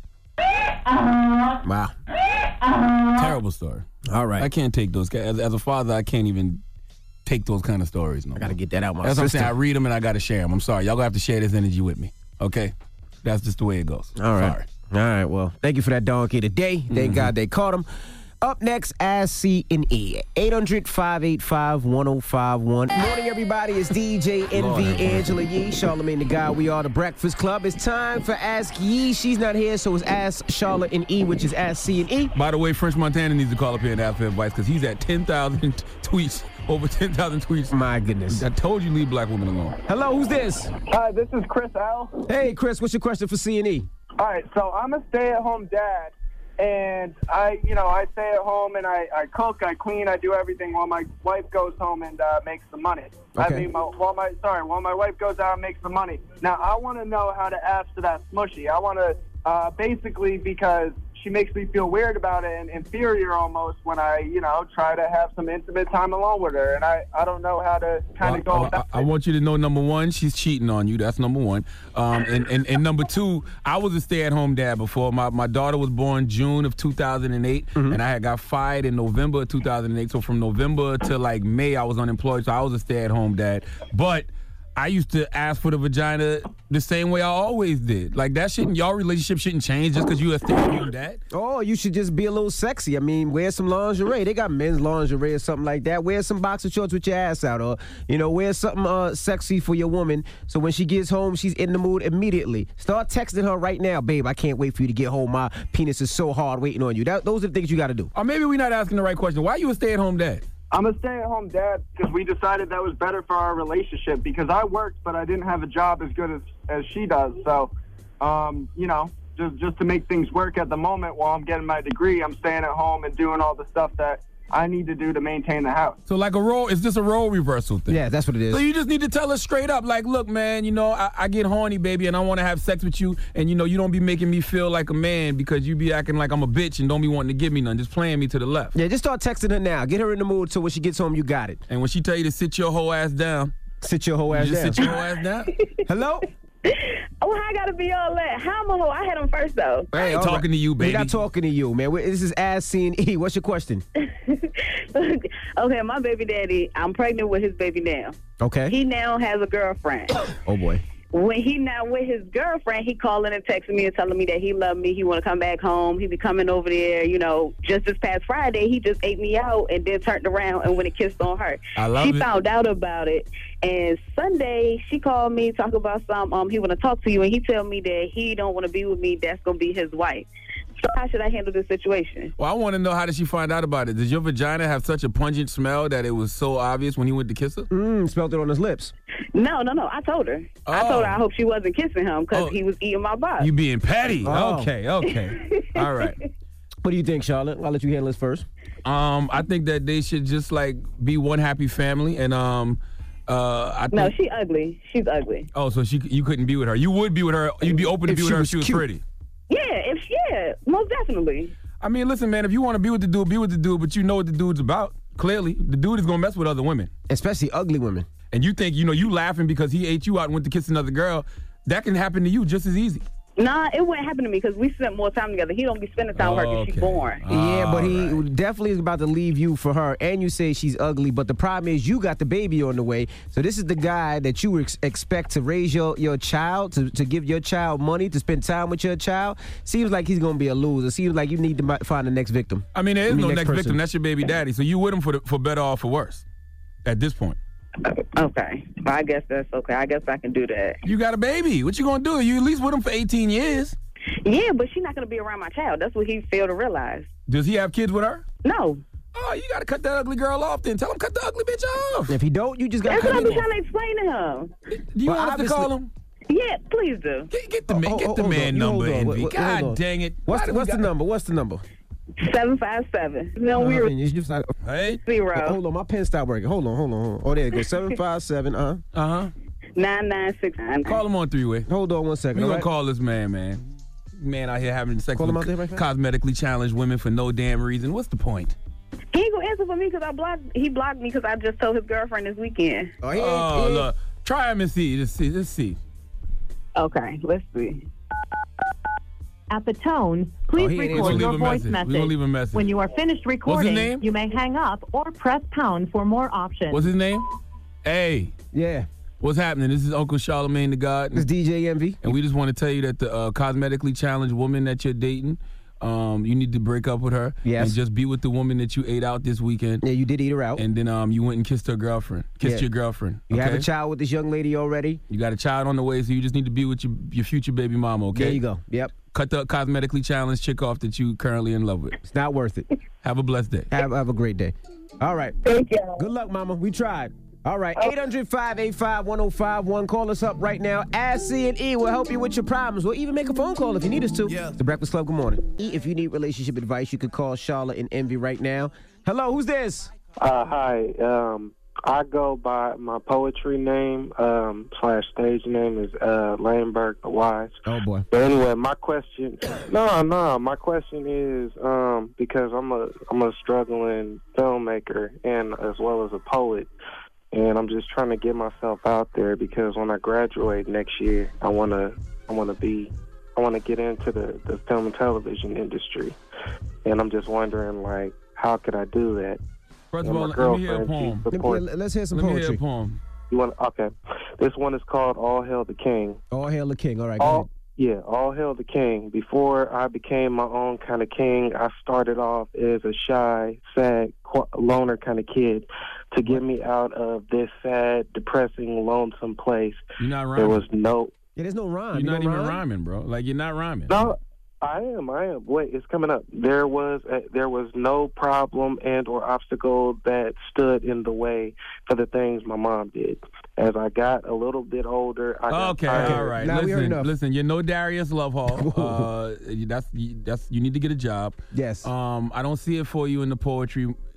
[SPEAKER 1] Wow.
[SPEAKER 2] Terrible story.
[SPEAKER 1] All right.
[SPEAKER 2] I can't take those. As, as a father, I can't even take those kind of stories. No
[SPEAKER 1] I got to get that out my
[SPEAKER 2] That's
[SPEAKER 1] system.
[SPEAKER 2] what I'm saying. I read them and I got to share them. I'm sorry. Y'all going to have to share this energy with me, okay? That's just the way it goes.
[SPEAKER 1] All right.
[SPEAKER 2] Sorry.
[SPEAKER 1] All right. Well, thank you for that donkey today. Thank
[SPEAKER 2] Mm-hmm.
[SPEAKER 1] God they caught him. Up next, Ask C and E. eight hundred, five eight five, one oh five one. Morning, everybody. It's D J N V Angela Yee, Charlamagne the Guy. We are the Breakfast Club. It's time for Ask Yee. She's not here, so it's Ask Charlotte and E, which is Ask C and E.
[SPEAKER 2] By the way, French Montana needs to call up here and ask for advice because he's at ten thousand tweets, over ten thousand tweets.
[SPEAKER 1] My goodness.
[SPEAKER 2] I told you leave black women alone.
[SPEAKER 1] Hello, who's this?
[SPEAKER 20] Hi, this is Chris L.
[SPEAKER 1] Hey, Chris, what's your question for C and E?
[SPEAKER 20] All right, so I'm a stay-at-home dad, and I, you know, I stay at home and I, I cook, I clean, I do everything while my wife goes home and uh, makes the money.
[SPEAKER 1] Okay.
[SPEAKER 20] I mean, my, while my sorry, while my wife goes out and makes the money. Now, I want to know how to ask for that smushy. I want to uh, basically because she makes me feel weird about it and inferior almost when I, you know, try to have some intimate time alone with her, and I, I don't know how to kind of
[SPEAKER 2] Well,
[SPEAKER 20] go.
[SPEAKER 2] I,
[SPEAKER 20] about
[SPEAKER 2] I, I want you to know, number one, she's cheating on you. That's number one. Um, and, and, and number two, I was a stay-at-home dad before. My my daughter was born June of two thousand eight,
[SPEAKER 1] Mm-hmm.
[SPEAKER 2] and I had got fired in November of two thousand eight. So from November to like May, I was unemployed. So I was a stay-at-home dad. But I used to ask for the vagina the same way I always did. Like, that shouldn't, y'all relationship shouldn't change just because you a stay-at-home dad.
[SPEAKER 1] Oh, you should just be a little sexy. I mean, wear some lingerie. They got men's lingerie or something like that. Wear some boxer shorts with your ass out, or, you know, wear something uh, sexy for your woman so when she gets home, she's in the mood immediately. Start texting her right now, babe, I can't wait for you to get home. My penis is so hard waiting on you. That, those are the things you got to do.
[SPEAKER 2] Or maybe we're not asking the right question. Why are you a stay-at-home dad?
[SPEAKER 20] I'm a stay-at-home dad because we decided that was better for our relationship because I worked, but I didn't have a job as good as, as she does. So, um, you know, just just to make things work at the moment while I'm getting my degree, I'm staying at home and doing all the stuff that I need to do to maintain the house.
[SPEAKER 2] So like a role, is this a role reversal thing?
[SPEAKER 1] Yeah, that's what it is.
[SPEAKER 2] So you just need to tell her straight up, like, look, man, you know, I, I get horny, baby, and I want to have sex with you, and you know, you don't be making me feel like a man because you be acting like I'm a bitch and don't be wanting to give me none, just playing me to the left.
[SPEAKER 1] Yeah, just start texting her now. Get her in the mood so when she gets home, you got it.
[SPEAKER 2] And when she tell you to sit your whole ass down,
[SPEAKER 1] sit your whole ass
[SPEAKER 2] you just
[SPEAKER 1] down.
[SPEAKER 2] sit your whole ass down.
[SPEAKER 1] Hello?
[SPEAKER 21] Oh, I gotta be all that. How am I? I had him first though.
[SPEAKER 2] I ain't
[SPEAKER 1] all
[SPEAKER 2] talking to you, baby.
[SPEAKER 1] We're not talking to you, man. We- This is Ask C and E. What's your question?
[SPEAKER 21] Okay, my baby daddy. I'm pregnant with his baby now.
[SPEAKER 1] Okay.
[SPEAKER 21] He now has a girlfriend.
[SPEAKER 1] Oh, boy.
[SPEAKER 21] When he not with his girlfriend, he calling and texting me and telling me that he loved me. He want to come back home. He be coming over there. You know, just this past Friday, he just ate me out and then turned around and went and kissed on her.
[SPEAKER 2] I love
[SPEAKER 21] she
[SPEAKER 2] it.
[SPEAKER 21] found out about it, and Sunday she called me talk about some. Um, he want to talk to you, and he tell me that he don't want to be with me. That's gonna be his wife. So how should I handle this situation?
[SPEAKER 2] Well, I want to know, how did she find out about it? Does your vagina have such a pungent smell that it was so obvious when he went to kiss her?
[SPEAKER 1] Mm, smelled it on his lips.
[SPEAKER 21] No, no, no. I told her. I told her I hope she wasn't kissing him because
[SPEAKER 2] Oh.
[SPEAKER 21] he was eating my body.
[SPEAKER 2] You being petty.
[SPEAKER 1] Oh.
[SPEAKER 2] Okay, okay. All right.
[SPEAKER 1] What do you think, Charlotte? I'll let you handle this first.
[SPEAKER 2] Um, I think that they should just like be one happy family, and um, uh, I think.
[SPEAKER 21] No, she ugly. She's ugly.
[SPEAKER 2] Oh, so she you couldn't be with her. You would be with her. You'd be open to
[SPEAKER 21] If
[SPEAKER 2] be with
[SPEAKER 21] she
[SPEAKER 2] her if
[SPEAKER 21] was
[SPEAKER 2] she was
[SPEAKER 21] cute.
[SPEAKER 2] pretty.
[SPEAKER 21] Yeah, if yeah, most definitely.
[SPEAKER 2] I mean, listen, man. If you want to be with the dude, be with the dude. But you know what the dude's about. Clearly, the dude is gonna mess with other women,
[SPEAKER 1] especially ugly women.
[SPEAKER 2] And you think you know you laughing because he ate you out and went to kiss another girl. That can happen to you just as easy.
[SPEAKER 21] Nah, it wouldn't happen to me because we spent more time together. He don't be spending time with her because she's born.
[SPEAKER 1] Yeah, but he definitely is about to leave you for her, and you say she's ugly, but the problem is you got the baby on the way. So this is the guy that you ex- expect to raise your, your child, to, to give your child money, to spend time with your child. Seems like he's going to be a loser. Seems like you need to mi- find the next victim.
[SPEAKER 2] I mean, there is
[SPEAKER 1] I mean,
[SPEAKER 2] no
[SPEAKER 1] next
[SPEAKER 2] next
[SPEAKER 1] person.
[SPEAKER 2] victim. That's your baby daddy. So you with him for the, for better or for worse at this point.
[SPEAKER 21] Okay, well, I guess that's okay. I guess I can do that.
[SPEAKER 2] You got a baby. What you gonna do? You at least with him for eighteen years.
[SPEAKER 21] Yeah, but she's not gonna be around my child. That's what he failed to realize.
[SPEAKER 2] Does he have kids with her?
[SPEAKER 21] No.
[SPEAKER 2] Oh, you gotta cut that ugly girl off then. Tell him cut the ugly bitch off.
[SPEAKER 1] If he don't, you just
[SPEAKER 21] That's what I've been trying to explain to him.
[SPEAKER 2] Do you
[SPEAKER 1] Well,
[SPEAKER 2] want us to call him?
[SPEAKER 21] Yeah, please do.
[SPEAKER 2] Get, get the man,
[SPEAKER 1] Oh,
[SPEAKER 2] get
[SPEAKER 1] oh,
[SPEAKER 2] the
[SPEAKER 1] hold
[SPEAKER 2] man
[SPEAKER 1] on. You
[SPEAKER 2] number,
[SPEAKER 1] hold on.
[SPEAKER 2] Envy.
[SPEAKER 1] Wait, wait, hold
[SPEAKER 2] God
[SPEAKER 1] on.
[SPEAKER 2] dang it.
[SPEAKER 1] What's,
[SPEAKER 2] Why
[SPEAKER 1] the,
[SPEAKER 2] do we
[SPEAKER 1] what's the
[SPEAKER 2] got-
[SPEAKER 1] number? What's the number?
[SPEAKER 21] Seven five seven. No, we
[SPEAKER 1] Uh,
[SPEAKER 21] were
[SPEAKER 1] you just like,
[SPEAKER 2] hey?
[SPEAKER 21] zero.
[SPEAKER 1] Hold on, my pen stopped working. Hold on, hold on, hold on. Oh, there it goes. seven five seven, uh-huh.
[SPEAKER 2] Uh-huh.
[SPEAKER 21] nine nine six nine.
[SPEAKER 2] Call him on three-way.
[SPEAKER 1] Hold on one second.
[SPEAKER 2] We
[SPEAKER 1] all
[SPEAKER 2] gonna
[SPEAKER 1] right?
[SPEAKER 2] call this man, man. Man out here having sex
[SPEAKER 1] Call him
[SPEAKER 2] with
[SPEAKER 1] out there right fast?
[SPEAKER 2] cosmetically challenged women for no damn reason. What's the point?
[SPEAKER 21] He ain't gonna answer for me because I blocked. He blocked me because I just told his girlfriend this weekend.
[SPEAKER 1] Oh,
[SPEAKER 2] Oh, look. Try him and see. Let's see. Let's see.
[SPEAKER 21] Okay, let's see.
[SPEAKER 22] At the tone, please
[SPEAKER 2] Oh, he ain't
[SPEAKER 22] record
[SPEAKER 2] answering.
[SPEAKER 22] your
[SPEAKER 2] We'll leave a
[SPEAKER 22] voice
[SPEAKER 2] message.
[SPEAKER 22] message.
[SPEAKER 2] We're gonna leave a message.
[SPEAKER 22] When you are finished
[SPEAKER 2] What's his
[SPEAKER 22] recording,
[SPEAKER 2] name?
[SPEAKER 22] you may hang up or press pound for more options.
[SPEAKER 2] What's his name? Hey.
[SPEAKER 1] Yeah.
[SPEAKER 2] What's happening? This is Uncle Charlemagne the God.
[SPEAKER 1] It's D J Envy.
[SPEAKER 2] And we just want to tell you that the uh, cosmetically challenged woman that you're dating, um, you need to break up with her.
[SPEAKER 1] Yes.
[SPEAKER 2] And just be with the woman that you ate out this weekend.
[SPEAKER 1] Yeah, you did eat her out.
[SPEAKER 2] And then um, you went and kissed her girlfriend. Kissed
[SPEAKER 1] Yeah.
[SPEAKER 2] your girlfriend.
[SPEAKER 1] You have a
[SPEAKER 2] okay?
[SPEAKER 1] child with this young lady already.
[SPEAKER 2] You got a child on the way, so you just need to be with your, your future baby mama, okay?
[SPEAKER 1] There you go. Yep.
[SPEAKER 2] Cut the cosmetically challenged chick off that you currently in love with.
[SPEAKER 1] It's not worth it.
[SPEAKER 2] Have a blessed day.
[SPEAKER 1] Have, have a great day. All right.
[SPEAKER 21] Thank you.
[SPEAKER 1] Good luck, mama. We tried. All right. eight hundred, five eight five, one oh five one. Call us up right now. Ask C and E will help you with your problems. We'll even make a phone call if you need us to. Yeah. It's the Breakfast Club. Good morning. E, if you need relationship advice, you could call Charlotte and Envy right now. Hello, who's this?
[SPEAKER 23] Uh, hi. Um, I go by my poetry name um, slash stage name is uh, Laneberg the Wise.
[SPEAKER 1] Oh boy.
[SPEAKER 23] But anyway, my question. No, no. My question is um, because I'm a I'm a struggling filmmaker and as well as a poet, and I'm just trying to get myself out there because when I graduate next year, I wanna I wanna be I wanna get into the, the film and television industry, and I'm just wondering like how could I do that?
[SPEAKER 2] First
[SPEAKER 23] And
[SPEAKER 2] of all,
[SPEAKER 23] my
[SPEAKER 2] let me hear a
[SPEAKER 23] girlfriend, she
[SPEAKER 2] poem.
[SPEAKER 23] supports-
[SPEAKER 1] Let- let's hear some
[SPEAKER 2] Let me hear
[SPEAKER 1] poetry.
[SPEAKER 2] a poem.
[SPEAKER 23] You want okay? This one is called "All Hail the King."
[SPEAKER 1] All hail the king. All right. Go
[SPEAKER 23] All,
[SPEAKER 1] ahead.
[SPEAKER 23] yeah, all hail the king. Before I became my own kind of king, I started off as a shy, sad, qu- loner kind of kid. To get me out of this sad, depressing, lonesome place,
[SPEAKER 2] You're not rhyming.
[SPEAKER 23] there was no.
[SPEAKER 1] Yeah, there's no rhyme.
[SPEAKER 2] You're
[SPEAKER 1] You
[SPEAKER 2] not
[SPEAKER 1] don't
[SPEAKER 2] even
[SPEAKER 1] rhyme?
[SPEAKER 2] rhyming, bro. Like, you're not rhyming.
[SPEAKER 23] No, I am. I am. Wait, it's coming up. There was a, there was no problem and or obstacle that stood in the way for the things my mom did. As I got a little bit older, I got
[SPEAKER 2] Okay,
[SPEAKER 23] tired.
[SPEAKER 2] all right. Listen, listen. You're no Darius Love Hall. uh, that's that's you need to get a job.
[SPEAKER 1] Yes.
[SPEAKER 2] Um, I don't see it for you in the poetry.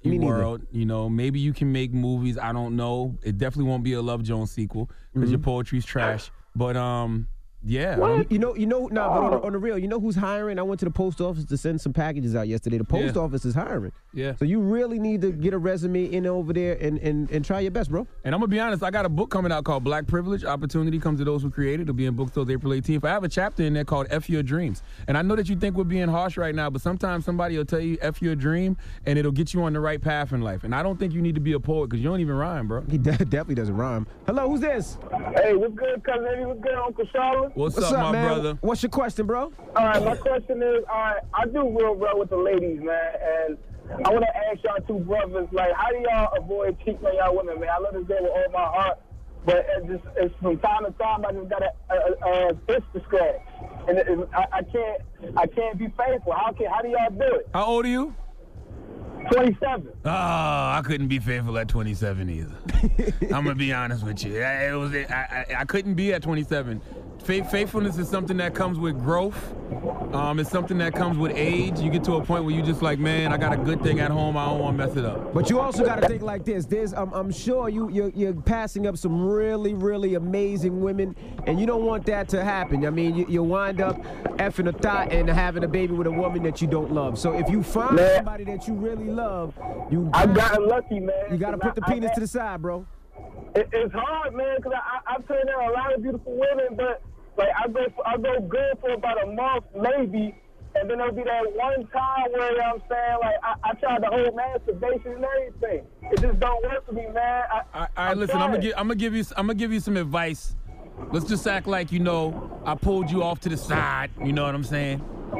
[SPEAKER 1] Me neither.
[SPEAKER 2] world. You know, maybe you can make movies. I don't know. It definitely won't be a Love Jones sequel because
[SPEAKER 1] Mhm.
[SPEAKER 2] your poetry's trash. But um, yeah.
[SPEAKER 1] You, you know, you know, nah, but on, on the real, you know who's hiring? I went to the post office to send some packages out yesterday. The post
[SPEAKER 2] Yeah.
[SPEAKER 1] office is hiring.
[SPEAKER 2] Yeah.
[SPEAKER 1] So you really need to get a resume in over there and, and, and try your best, bro.
[SPEAKER 2] And I'm gonna be honest, I got a book coming out called Black Privilege: Opportunity Comes to Those Who Create It. It'll be in bookstores April eighteenth. I have a chapter in there called F Your Dreams. And I know that you think we're being harsh right now, but sometimes somebody will tell you F your dream and it'll get you on the right path in life. And I don't think you need to be a poet because you don't even rhyme, bro.
[SPEAKER 1] He de- definitely doesn't rhyme. Hello, who's this?
[SPEAKER 4] Hey, what's good, cousin Eddie? What's good, Uncle Charlotte?
[SPEAKER 2] What's, up, my
[SPEAKER 1] man?
[SPEAKER 2] brother?
[SPEAKER 1] What's your question, bro?
[SPEAKER 4] All right, my question is, all right, I do real well with the ladies, man, and I want to ask y'all two brothers, like, how do y'all avoid cheating on y'all women, man? I love this girl with all my heart, but it just it's from time to time I just got a, a, a itch to scratch, and it, it, I, I can't I can't be faithful. How can how do y'all do it?
[SPEAKER 2] How old are you?
[SPEAKER 4] twenty-seven.
[SPEAKER 2] Oh, I couldn't be faithful at twenty-seven either. I'm gonna be honest with you. I, it was I, I, I couldn't be at twenty-seven. Faith, faithfulness is something that comes with growth. Um, it's something that comes with age. You get to a point where you just like, man, I got a good thing at home. I don't want to mess it up.
[SPEAKER 1] But you also got to think like this. There's, um, I'm sure you, you're, you're passing up some really, really amazing women, and you don't want that to happen. I mean, you, you'll wind up effing a thought and having a baby with a woman that you don't love. So if you find
[SPEAKER 4] Man.
[SPEAKER 1] somebody that you really love, you
[SPEAKER 4] I've gotten lucky, man.
[SPEAKER 1] You got to put the
[SPEAKER 4] I- I-
[SPEAKER 1] penis to the side, bro.
[SPEAKER 4] It, it's hard, man, because I, I, I've turned down a lot of beautiful women, but like I go, for, I go good for about a month, maybe, and then there'll be that one time where you know what I'm saying, like I, I tried the whole masturbation and everything. It just don't work for me, man. I,
[SPEAKER 2] All right, all right listen, I'm
[SPEAKER 4] trying.
[SPEAKER 2] gonna give, I'm gonna give you, I'm gonna give you some advice. Let's just act like you know I pulled you off to the side. You know what I'm saying?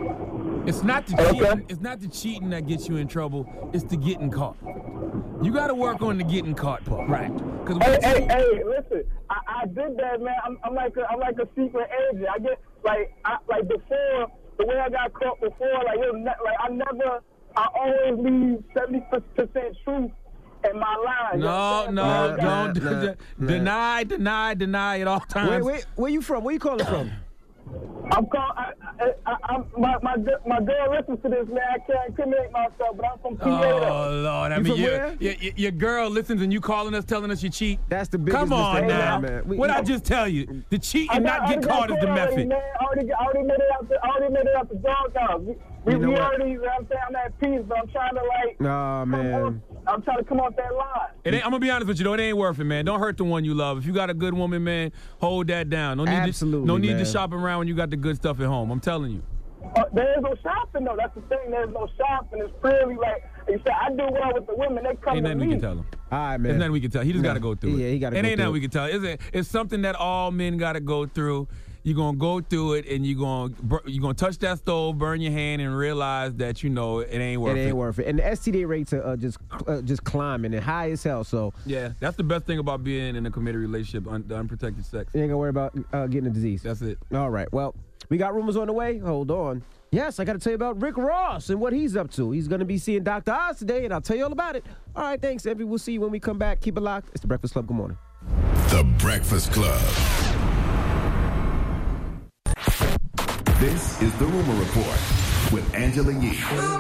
[SPEAKER 2] It's not the cheating. It's not the cheating that gets you in trouble. It's the getting caught. You got to work on the getting caught part, right? Because
[SPEAKER 4] Hey, hey, hey, listen, I, I did that, man. I'm, I'm like a, I'm like a secret agent. I get like, I, like before the way I got caught before, like, it was ne- like I never, I always leave seventy percent truth in my line. you know
[SPEAKER 2] No,
[SPEAKER 4] what I'm saying?
[SPEAKER 2] no,
[SPEAKER 4] So I
[SPEAKER 2] don't
[SPEAKER 4] got-
[SPEAKER 2] do that. Deny, deny, deny at all times.
[SPEAKER 1] Wait, wait, where you from? Where you calling from?
[SPEAKER 4] I'm called. I, I, I, I'm my my gi- my girl listens to this, man. I can't incriminate myself, but I'm from P A.
[SPEAKER 2] Oh Lord! I
[SPEAKER 1] You
[SPEAKER 2] mean,
[SPEAKER 1] from
[SPEAKER 2] your,
[SPEAKER 1] where?
[SPEAKER 2] your, your, your girl listens and you calling us, telling us you cheat.
[SPEAKER 1] That's the biggest
[SPEAKER 2] Come on
[SPEAKER 1] mistake
[SPEAKER 2] now.
[SPEAKER 1] ever, man. We-
[SPEAKER 2] what
[SPEAKER 1] you
[SPEAKER 2] I
[SPEAKER 1] know-
[SPEAKER 2] just tell you? The cheat
[SPEAKER 4] I
[SPEAKER 2] and
[SPEAKER 4] got-
[SPEAKER 2] not
[SPEAKER 4] I
[SPEAKER 2] get
[SPEAKER 4] already
[SPEAKER 2] caught
[SPEAKER 4] got
[SPEAKER 2] is the
[SPEAKER 4] already,
[SPEAKER 2] method.
[SPEAKER 4] Man. I already, I already made it out the, I already made it out the doghouse. We, we,
[SPEAKER 1] You know
[SPEAKER 4] we
[SPEAKER 1] what?
[SPEAKER 4] already, you know what I'm saying, I'm at peace, but I'm trying to like,
[SPEAKER 1] Nah,
[SPEAKER 4] come
[SPEAKER 1] man.
[SPEAKER 4] on, I'm trying to come off that line.
[SPEAKER 2] It ain't, I'm gonna be honest with you though. It ain't worth it, man. Don't hurt the one you love. If you got a good woman, man, hold that down. No need
[SPEAKER 1] Absolutely,
[SPEAKER 2] to, no need to
[SPEAKER 1] man.
[SPEAKER 2] shop around when you got the good stuff at home. I'm telling you.
[SPEAKER 4] Uh, there is no shopping though. That's the thing. There's no shopping. It's really like you said. I do well with the women. They come
[SPEAKER 2] Ain't
[SPEAKER 4] to
[SPEAKER 2] nothing
[SPEAKER 4] me.
[SPEAKER 2] we can tell him.
[SPEAKER 1] All right, man.
[SPEAKER 2] There's nothing we can tell. He just
[SPEAKER 1] No.
[SPEAKER 2] got to go through it.
[SPEAKER 1] Yeah, he gotta
[SPEAKER 2] It
[SPEAKER 1] go
[SPEAKER 2] ain't
[SPEAKER 1] through
[SPEAKER 2] nothing
[SPEAKER 1] it.
[SPEAKER 2] we can tell. It's, a, it's something that all men got to go through. You're going to go through it, and you're going you're gonna touch that stove, burn your hand, and realize that, you know, it ain't worth
[SPEAKER 1] It
[SPEAKER 2] it.
[SPEAKER 1] ain't worth it. And the S T D rates are uh, just uh, just climbing and high as hell. So
[SPEAKER 2] Yeah, that's the best thing about being in a committed relationship, un- the unprotected sex.
[SPEAKER 1] you ain't gonna worry about uh, getting a disease.
[SPEAKER 2] That's it.
[SPEAKER 1] All right. Well, we got rumors on the way. Hold on. Yes, I got to tell you about Rick Ross and what he's up to. He's going to be seeing Doctor Oz today, and I'll tell you all about it. All right, thanks, Envy. We'll see you when we come back. Keep it locked. It's The Breakfast Club. Good morning.
[SPEAKER 3] The Breakfast Club. This is the Rumor Report with Angela Yee on